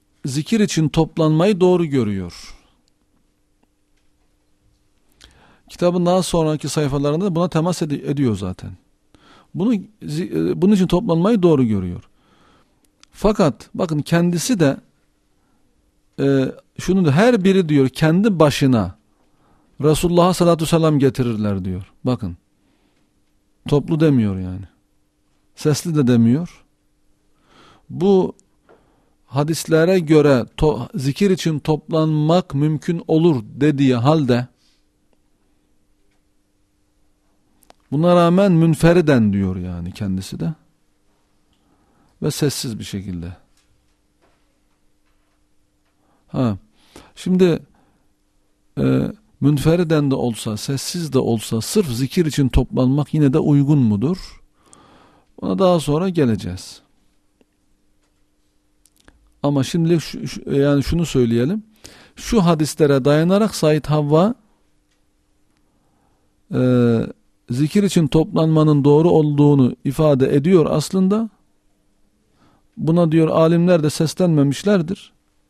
zikir için toplanmayı doğru görüyor. Kitabın daha sonraki sayfalarında da buna temas ediyor zaten. Bunun için toplanmayı doğru görüyor. Fakat bakın kendisi de şunu da her biri diyor kendi başına Resulullah'a sallallahu aleyhi ve sellem getirirler diyor. Bakın. Toplu demiyor yani. Sesli de demiyor. Bu hadislere göre zikir için toplanmak mümkün olur dediği halde buna rağmen münferiden diyor yani kendisi de ve sessiz bir şekilde. Şimdi münferiden de olsa, sessiz de olsa sırf zikir için toplanmak yine de uygun mudur? Ona daha sonra geleceğiz. Ama şimdilik yani şunu söyleyelim. Şu hadislere dayanarak Said Havva zikir için toplanmanın doğru olduğunu ifade ediyor aslında. Buna diyor alimler de seslenmemişlerdir.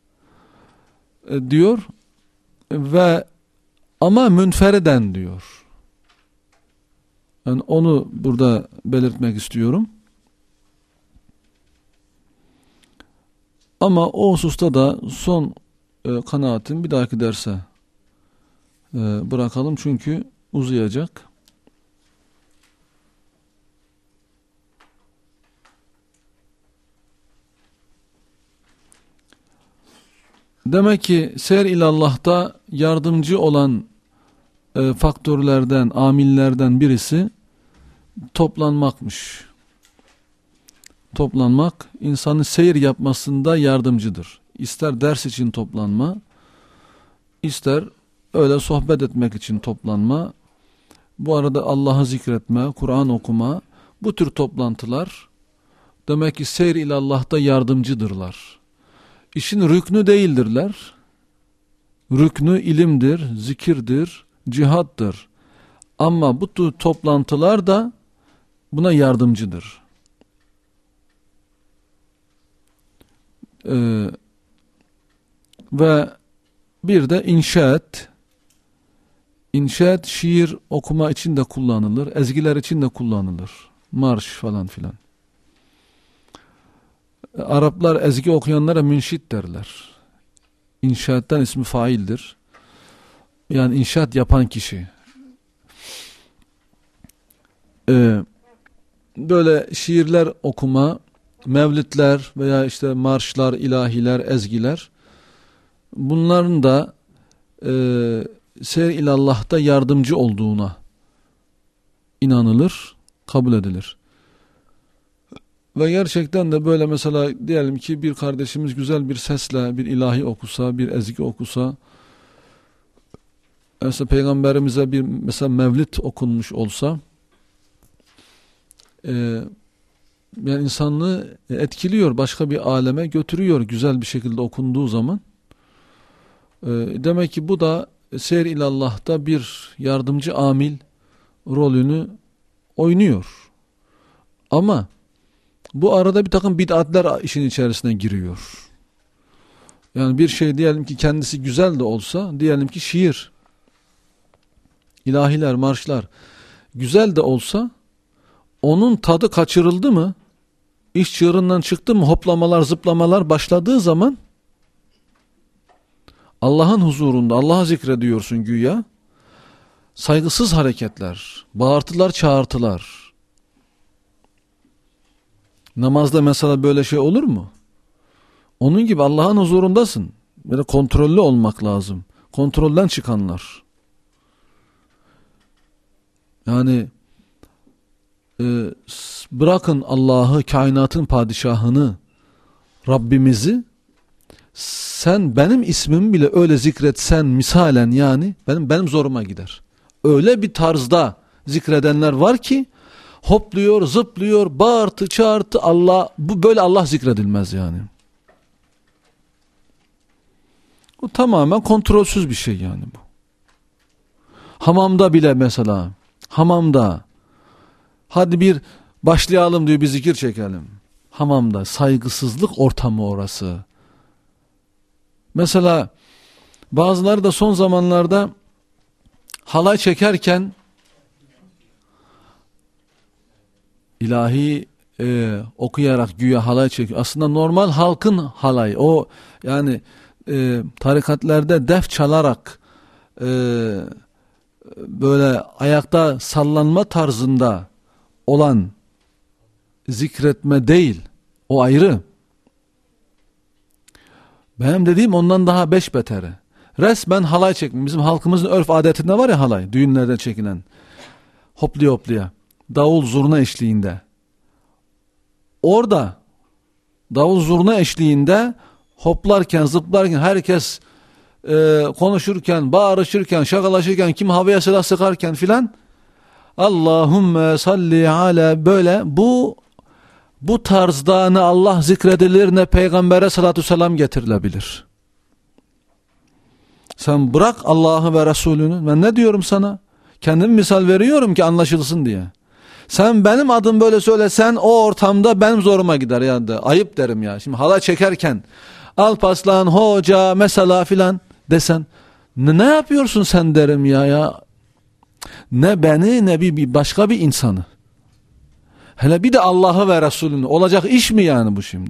Diyor ve ama münferiden diyor. Yani onu burada belirtmek istiyorum. Ama o hususta da son kanaatim bir dahaki derse bırakalım çünkü uzayacak. Demek ki seyr ilallah'ta yardımcı olan faktörlerden, amillerden birisi toplanmakmış. Toplanmak insanın seyir yapmasında yardımcıdır. İster ders için toplanma, ister öyle sohbet etmek için toplanma, bu arada Allah'ı zikretme, Kur'an okuma, bu tür toplantılar demek ki seyr ilallah'ta yardımcıdırlar. İşin rüknü değildirler. Rüknü ilimdir, zikirdir, cihattır. Ama bu tür toplantılar da buna yardımcıdır. Ve bir de inşaat. İnşaat şiir okuma için de kullanılır, ezgiler için de kullanılır. Marş falan filan. Araplar ezgi okuyanlara münşit derler. İnşaattan ismi faildir. Yani inşaat yapan kişi. Böyle şiirler okuma, mevlitler veya işte marşlar, ilahiler, ezgiler, bunların da seyr ilallah'ta yardımcı olduğuna inanılır, kabul edilir. Ve gerçekten de böyle mesela diyelim ki bir kardeşimiz güzel bir sesle bir ilahi okusa, bir ezgi okusa, mesela Peygamberimize bir mesela mevlid okunmuş olsa, yani insanlığı etkiliyor, başka bir aleme götürüyor güzel bir şekilde okunduğu zaman. Demek ki bu da seyr ilallah'ta bir yardımcı amil rolünü oynuyor. Ama bu arada bir takım bid'atler işin içerisine giriyor. Yani bir şey diyelim ki kendisi güzel de olsa, diyelim ki şiir, ilahiler, marşlar güzel de olsa, onun tadı kaçırıldı mı, iş çığırından çıktı mı, hoplamalar, zıplamalar başladığı zaman Allah'ın huzurunda Allah'ı zikrediyorsun güya, saygısız hareketler, bağırtılar, çağırtılar. Namazda mesela böyle şey olur mu? Onun gibi Allah'ın huzurundasın. Böyle kontrollü olmak lazım. Kontrolden çıkanlar. Yani bırakın Allah'ı, kainatın padişahını, Rabbimizi, sen benim ismimi bile öyle zikretsen misalen, yani benim zoruma gider. Öyle bir tarzda zikredenler var ki hopluyor, zıplıyor, bağırtı, çağırtı, bu böyle Allah zikredilmez yani. Bu tamamen kontrolsüz bir şey yani bu. Hamamda bile mesela, hamamda hadi bir başlayalım diyor, bir zikir çekelim. Hamamda saygısızlık ortamı orası. Mesela bazıları da son zamanlarda halay çekerken ilahi okuyarak güya halay çekiyor. Aslında normal halkın halayı. O yani tarikatlerde def çalarak böyle ayakta sallanma tarzında olan zikretme değil. O ayrı. Benim dediğim ondan daha 5 beteri. Resmen halay çekme. Bizim halkımızın örf adetinde var ya halay. Düğünlerde çekilen. Hopluya hopluya. Davul zurna eşliğinde. Orada davul zurna eşliğinde hoplarken, zıplarken, herkes konuşurken, bağırışırken, şakalaşırken, kim havaya silah sıkarken filan, Allahümme salli ala, böyle bu tarzda ne Allah zikredilir ne peygambere salatu selam getirilebilir. Sen bırak Allah'ı ve Resulünü. Ben ne diyorum sana? Kendim misal veriyorum ki anlaşılsın diye. Sen benim adım böyle söylesen o ortamda benim zoruma gider ya da ayıp derim ya. Şimdi halay çekerken Alparslan Hoca mesela filan desen ne yapıyorsun sen derim ya. Ne beni ne bir başka bir insanı. Hele bir de Allah'ı ve Resulünü. Olacak iş mi yani bu şimdi?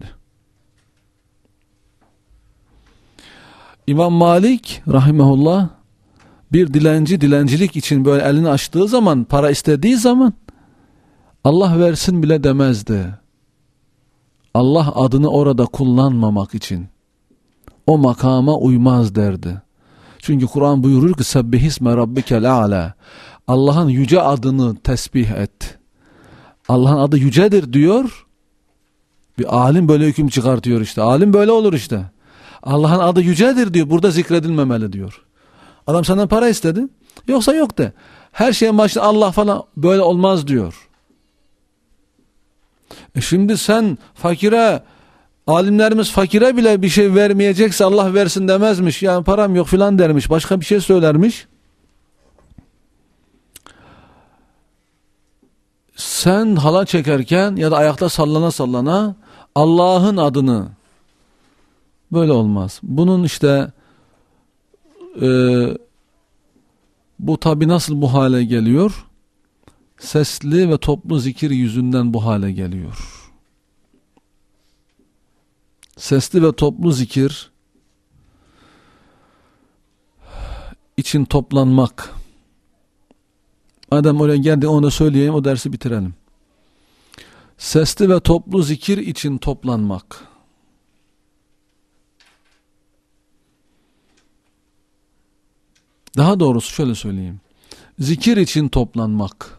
İmam Malik rahimehullah bir dilenci dilencilik için böyle elini açtığı zaman, para istediği zaman Allah versin bile demezdi. Allah adını orada kullanmamak için. O makama uymaz derdi. Çünkü Kur'an buyurur ki Sebbihisme Rabbikel A'la. Allah'ın yüce adını tesbih et. Allah'ın adı yücedir diyor. Bir alim böyle hüküm çıkartıyor işte. Alim böyle olur işte. Allah'ın adı yücedir diyor. Burada zikredilmemeli diyor. Adam senden para istedi. Yoksa yok de. Her şeyin başında Allah falan böyle olmaz diyor. Şimdi sen fakire, alimlerimiz fakire bile bir şey vermeyecekse Allah versin demezmiş. Yani param yok filan dermiş. Başka bir şey söylermiş. Sen halay çekerken ya da ayakta sallana sallana Allah'ın adını, böyle olmaz. Bunun işte bu tabi nasıl bu hale geliyor? Sesli ve toplu zikir yüzünden bu hale geliyor. Sesli ve toplu zikir için toplanmak. Madem oraya geldi onu söyleyeyim, o dersi bitirelim. Sesli ve toplu zikir için toplanmak. Daha doğrusu şöyle söyleyeyim. Zikir için toplanmak.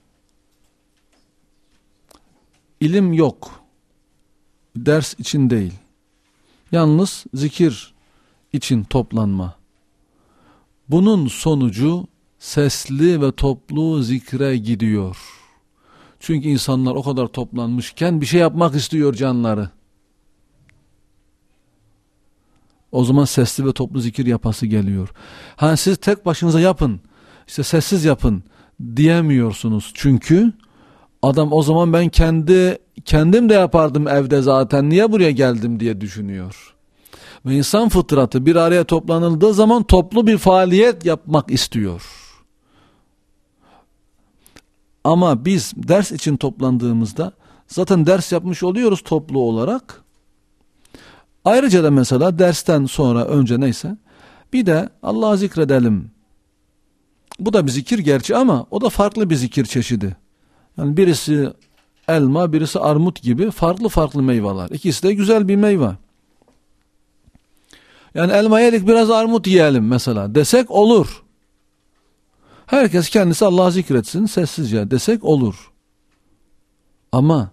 İlim yok. Ders için değil. Yalnız zikir için toplanma. Bunun sonucu sesli ve toplu zikre gidiyor. Çünkü insanlar o kadar toplanmışken bir şey yapmak istiyor canları. O zaman sesli ve toplu zikir yapası geliyor. Hani siz tek başınıza yapın, işte sessiz yapın diyemiyorsunuz. Çünkü adam o zaman ben kendim de yapardım evde zaten, niye buraya geldim diye düşünüyor. Ve insan fıtratı bir araya toplanıldığı zaman toplu bir faaliyet yapmak istiyor. Ama biz ders için toplandığımızda zaten ders yapmış oluyoruz toplu olarak. Ayrıca da mesela dersten sonra önce neyse bir de Allah'ı zikredelim. Bu da bir zikir gerçi ama o da farklı bir zikir çeşidi. Yani birisi elma, birisi armut gibi farklı meyveler. İkisi de güzel bir meyve. Yani elma yedik biraz armut yiyelim mesela desek olur. Herkes kendisi Allah'ı zikretsin sessizce desek olur. Ama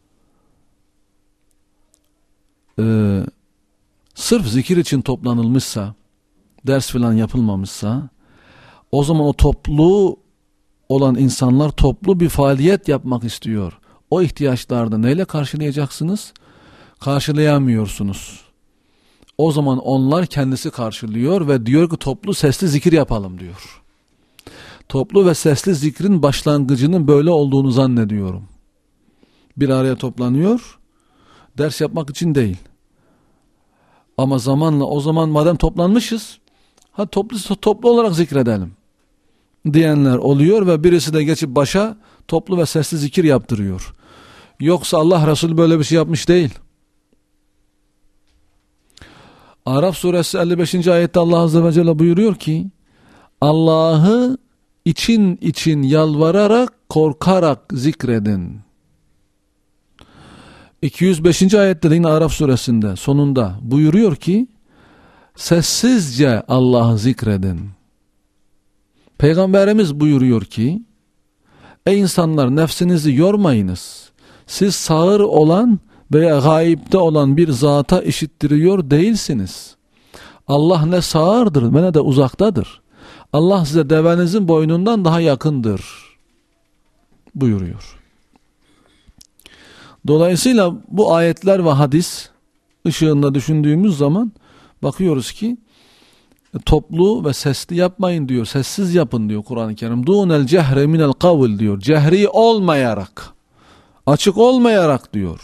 sırf zikir için toplanılmışsa, ders falan yapılmamışsa, o zaman o toplu olan insanlar toplu bir faaliyet yapmak istiyor. O ihtiyaçlarını neyle karşılayacaksınız? Karşılayamıyorsunuz. O zaman onlar kendisi karşılıyor ve diyor ki toplu sesli zikir yapalım diyor. Toplu ve sesli zikrin başlangıcının böyle olduğunu zannediyorum. Bir araya toplanıyor, ders yapmak için değil. Ama zamanla o zaman madem toplanmışız, hadi toplu olarak zikredelim. diyenler oluyor ve birisi de geçip başa toplu ve sesli zikir yaptırıyor. Yoksa Allah Resulü böyle bir şey yapmış değil. Araf suresi 55. ayette Allah Azze ve Celle buyuruyor ki Allah'ı için için yalvararak, korkarak zikredin. 205. ayette de yine Araf suresinde sonunda buyuruyor ki sessizce Allah'ı zikredin. Peygamberimiz buyuruyor ki ey insanlar, nefsinizi yormayınız. Siz sağır olan veya gayipte olan bir zata işittiriyor değilsiniz. Allah ne sağırdır ve ne de uzaktadır. Allah size devenizin boynundan daha yakındır buyuruyor. Dolayısıyla bu ayetler ve hadis ışığında düşündüğümüz zaman bakıyoruz ki toplu ve sesli yapmayın diyor. Sessiz yapın diyor Kur'an-ı Kerim. Dunel cehre minel kavl diyor. Cehri olmayarak, açık olmayarak diyor.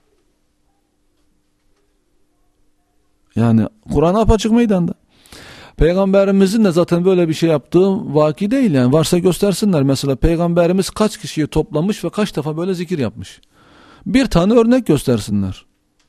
Yani Kur'an apaçık meydanda. Peygamberimizin de zaten böyle bir şey yaptığı vaki değil yani. Varsa göstersinler. Mesela Peygamberimiz kaç kişiyi toplamış ve kaç defa böyle zikir yapmış. Bir tane örnek göstersinler.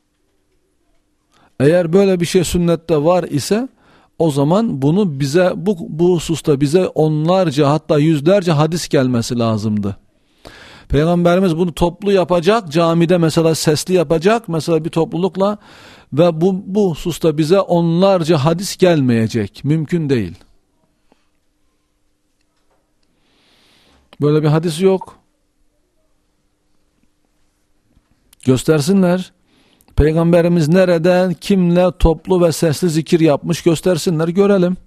Eğer böyle bir şey sünnette var ise o zaman bunu bize bu hususta bize onlarca hatta yüzlerce hadis gelmesi lazımdı. Peygamberimiz bunu toplu yapacak, camide mesela sesli yapacak mesela bir toplulukla ve bu hususta bize onlarca hadis gelmeyecek. Mümkün değil. Böyle bir hadis yok. Göstersinler. Peygamberimiz nereden, kimle toplu ve sesli zikir yapmış göstersinler, görelim.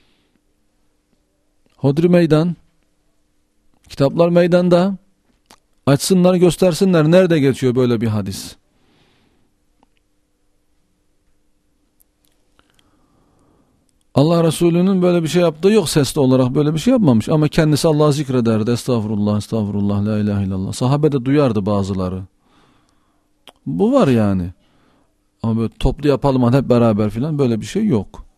Hodri meydan, kitaplar meydanda, açsınlar göstersinler nerede geçiyor böyle bir hadis. Allah Resulü'nün böyle bir şey yaptığı yok, sesli olarak böyle bir şey yapmamış ama kendisi Allah'ı zikrederdi. Estağfurullah, estağfurullah, la ilahe illallah. Sahabe de duyardı bazıları. Bu var yani. Ama böyle toplu yapalım hadi hep beraber filan böyle bir şey yok.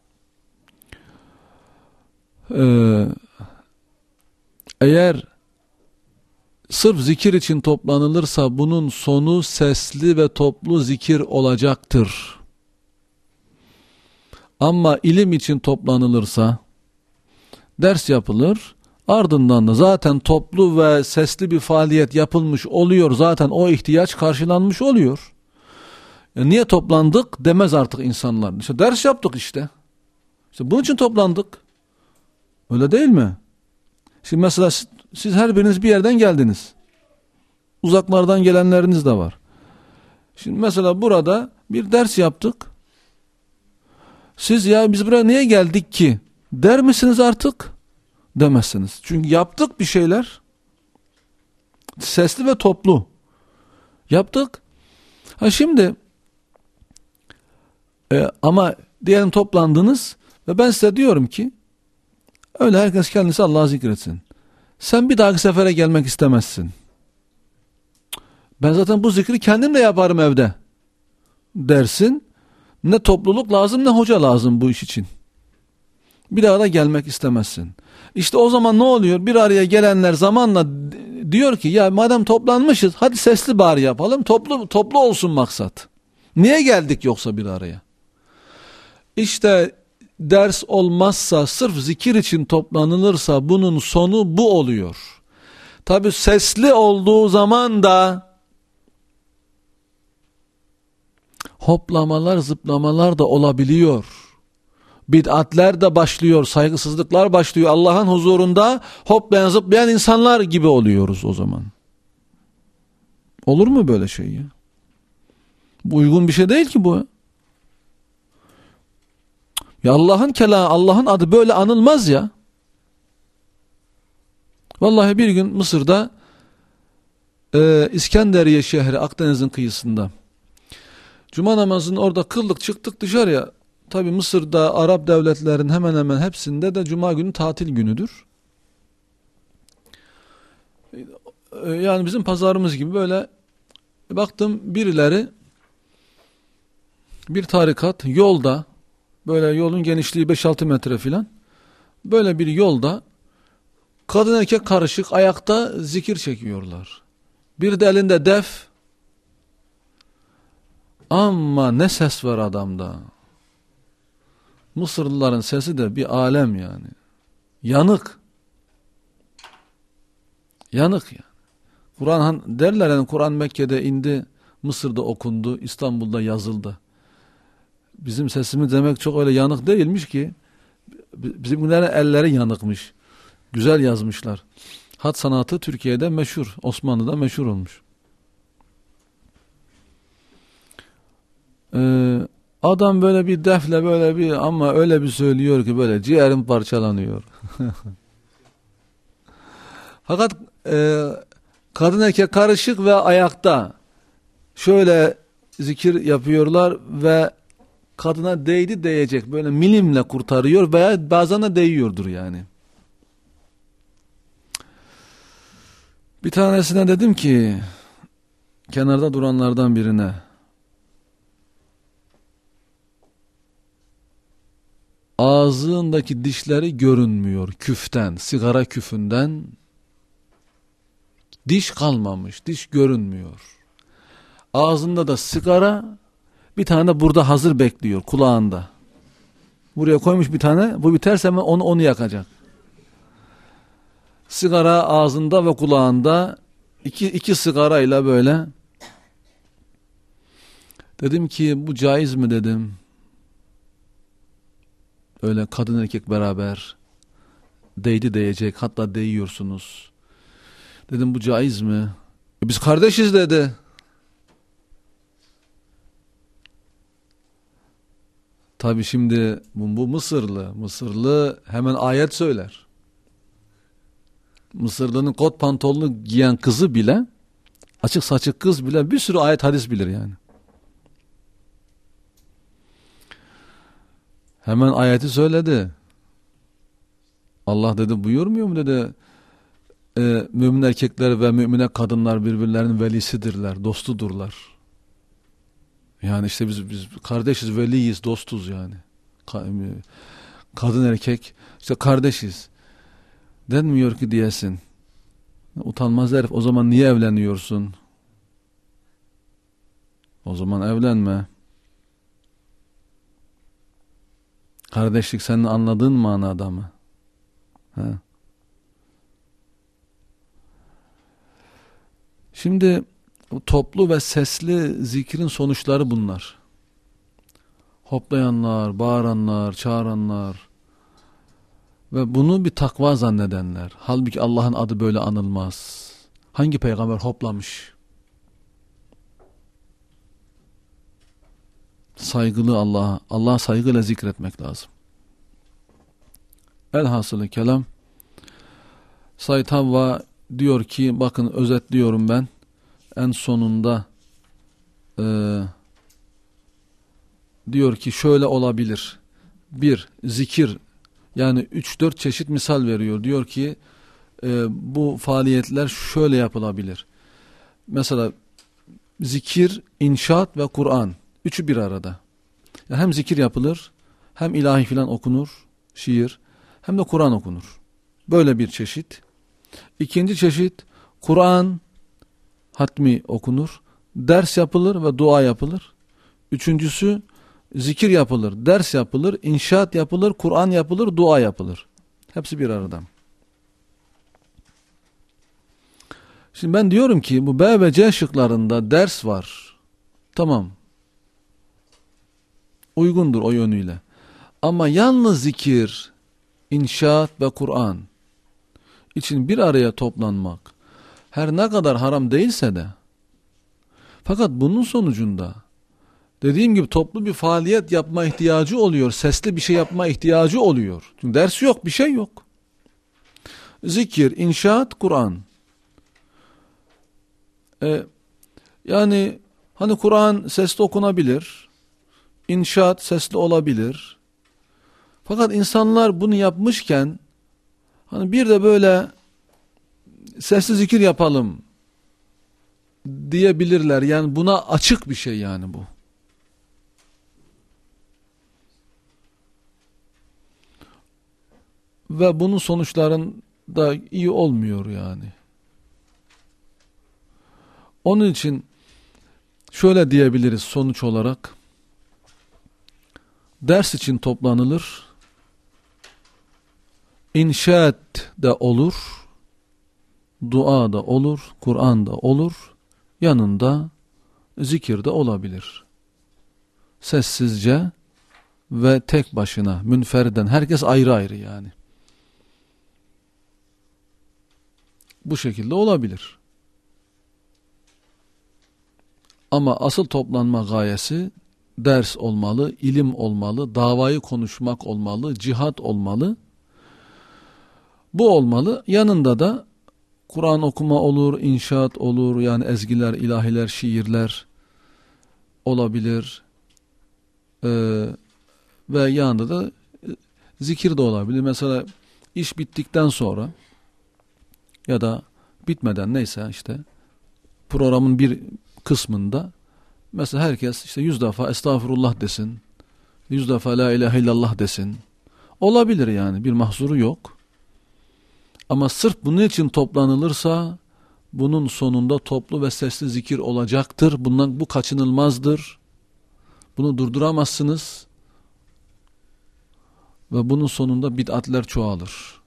Eğer sırf zikir için toplanılırsa bunun sonu sesli ve toplu zikir olacaktır. Ama ilim için toplanılırsa ders yapılır, ardından da zaten toplu ve sesli bir faaliyet yapılmış oluyor, zaten o ihtiyaç karşılanmış oluyor. Niye toplandık demez artık insanlar. İşte ders yaptık işte. İşte bunun için toplandık. Öyle değil mi? Şimdi mesela siz her biriniz bir yerden geldiniz. Uzaklardan gelenleriniz de var. Şimdi mesela burada bir ders yaptık. Siz ya biz buraya niye geldik ki der misiniz artık? Demezsiniz. Çünkü yaptık bir şeyler. Sesli ve toplu. Yaptık. Ha şimdi ama diyelim toplandınız ve ben size diyorum ki öyle herkes kendisi Allah'ı zikretsin. Sen bir dahaki sefere gelmek istemezsin. Ben zaten bu zikri kendim de yaparım evde dersin. Ne topluluk lazım ne hoca lazım bu iş için. Bir daha da gelmek istemezsin. İşte o zaman ne oluyor? Bir araya gelenler zamanla diyor ki ya madem toplanmışız hadi sesli bari yapalım. Toplu olsun maksat. Niye geldik yoksa bir araya? İşte ders olmazsa sırf zikir için toplanılırsa bunun sonu bu oluyor. Tabi sesli olduğu zaman da hoplamalar zıplamalar da olabiliyor. Bid'atler de başlıyor, saygısızlıklar başlıyor. Allah'ın huzurunda hoplayan zıplayan insanlar gibi oluyoruz o zaman. Olur mu böyle şey ya? Bu uygun bir şey değil ki bu. Ya Allah'ın kelamı, Allah'ın adı böyle anılmaz ya. Vallahi bir gün Mısır'da İskenderiye şehri, Akdeniz'in kıyısında. Cuma namazını orada kıldık, çıktık dışarıya. Tabi Mısır'da Arap devletlerin hemen hemen hepsinde de Cuma günü tatil günüdür. Yani bizim pazarımız gibi böyle baktım birileri bir tarikat yolda, böyle yolun genişliği 5-6 metre filan, böyle bir yolda Kadın erkek karışık ayakta zikir çekiyorlar. Bir de elinde def. Ama ne ses var adamda. Mısırlıların sesi de bir alem yani. Yanık. Yanık yani. Kur'an derler yani, Kur'an Mekke'de indi, Mısır'da okundu, İstanbul'da yazıldı. Bizim sesimiz demek çok öyle yanık değilmiş ki. Bizimkilerin elleri yanıkmış. Güzel yazmışlar. Hat sanatı Türkiye'de meşhur, Osmanlı'da meşhur olmuş. Adam böyle bir defle böyle bir, ama öyle bir söylüyor ki böyle ciğerim parçalanıyor. Fakat kadın erkek karışık ve ayakta şöyle zikir yapıyorlar ve kadına değdi değecek böyle milimle kurtarıyor veya bazen de değiyordur yani. Bir tanesine dedim ki, kenarda duranlardan birine, ağzındaki dişleri görünmüyor küften, sigara küfünden diş kalmamış, diş görünmüyor. Ağzında da sigara, bir tane de burada hazır bekliyor kulağında. Buraya koymuş bir tane, bu biterse hemen onu yakacak. Sigara ağzında ve kulağında, iki sigarayla böyle. Dedim ki bu caiz mi dedim. Öyle kadın erkek beraber değdi değecek, hatta değiyorsunuz. Dedim bu caiz mi? Biz kardeşiz dedi. Tabii şimdi bu Mısırlı hemen ayet söyler. Mısırlı'nın kot pantolonu giyen kızı bile, açık saçık kız bile bir sürü ayet hadis bilir yani. Hemen ayeti söyledi. Allah dedi buyurmuyor mu dedi, mümin erkekler ve mümine kadınlar birbirlerinin velisidirler, dostudurlar. Yani işte biz kardeşiz, veliyiz, dostuz yani. Kadın erkek işte kardeşiz. Denmiyor ki diyesin. Utanmaz herif, o zaman niye evleniyorsun? O zaman evlenme. Kardeşlik senin anladığın manada mı? He. Şimdi toplu ve sesli zikrin sonuçları bunlar. Hoplayanlar, bağıranlar, çağıranlar ve bunu bir takva zannedenler. Halbuki Allah'ın adı böyle anılmaz. Hangi peygamber hoplamış? Saygılı Allah'a saygıyla zikretmek lazım. Elhasılı kelam, Said Havva diyor ki, bakın özetliyorum ben, en sonunda diyor ki şöyle olabilir. Bir, zikir, yani 3-4 çeşit misal veriyor. Diyor ki bu faaliyetler şöyle yapılabilir. Mesela zikir, inşaat ve Kur'an. Üçü bir arada. Yani hem zikir yapılır, hem ilahi filan okunur, şiir, hem de Kur'an okunur. Böyle bir çeşit. İkinci çeşit, Kur'an hatmi okunur, ders yapılır ve dua yapılır. Üçüncüsü, zikir yapılır, ders yapılır, inşaat yapılır, Kur'an yapılır, dua yapılır. Hepsi bir arada. Şimdi ben diyorum ki bu B ve C şıklarında ders var. Tamam. Uygundur o yönüyle. Ama yalnız zikir, inşaat ve Kur'an için bir araya toplanmak her ne kadar haram değilse de, fakat bunun sonucunda dediğim gibi toplu bir faaliyet yapma ihtiyacı oluyor. Sesli bir şey yapma ihtiyacı oluyor. Çünkü ders yok, bir şey yok. Zikir, inşaat, Kur'an. Yani hani Kur'an sesli okunabilir, inşaat sesli olabilir. Fakat insanlar bunu yapmışken hani bir de böyle sesli zikir yapalım diyebilirler. Yani buna açık bir şey yani bu. Ve bunun da iyi olmuyor yani. Onun için şöyle diyebiliriz sonuç olarak. Ders için toplanılır. İnşaat da olur. Dua da olur. Kur'an da olur. Yanında zikir de olabilir. Sessizce ve tek başına, münferiden, herkes ayrı ayrı yani. Bu şekilde olabilir. Ama asıl toplanma gayesi ders olmalı, ilim olmalı, davayı konuşmak olmalı, cihat olmalı. Bu olmalı. Yanında da Kur'an okuma olur, inşaat olur, yani ezgiler, ilahiler, şiirler olabilir. Ve yanında da zikir de olabilir. Mesela iş bittikten sonra ya da bitmeden neyse işte programın bir kısmında mesela herkes işte 100 defa estağfurullah desin, 100 defa la ilahe illallah desin. Olabilir yani, bir mahzuru yok. Ama sırf bunun için toplanılırsa bunun sonunda toplu ve sesli zikir olacaktır. Bu kaçınılmazdır. Bunu durduramazsınız. Ve bunun sonunda bid'atler çoğalır.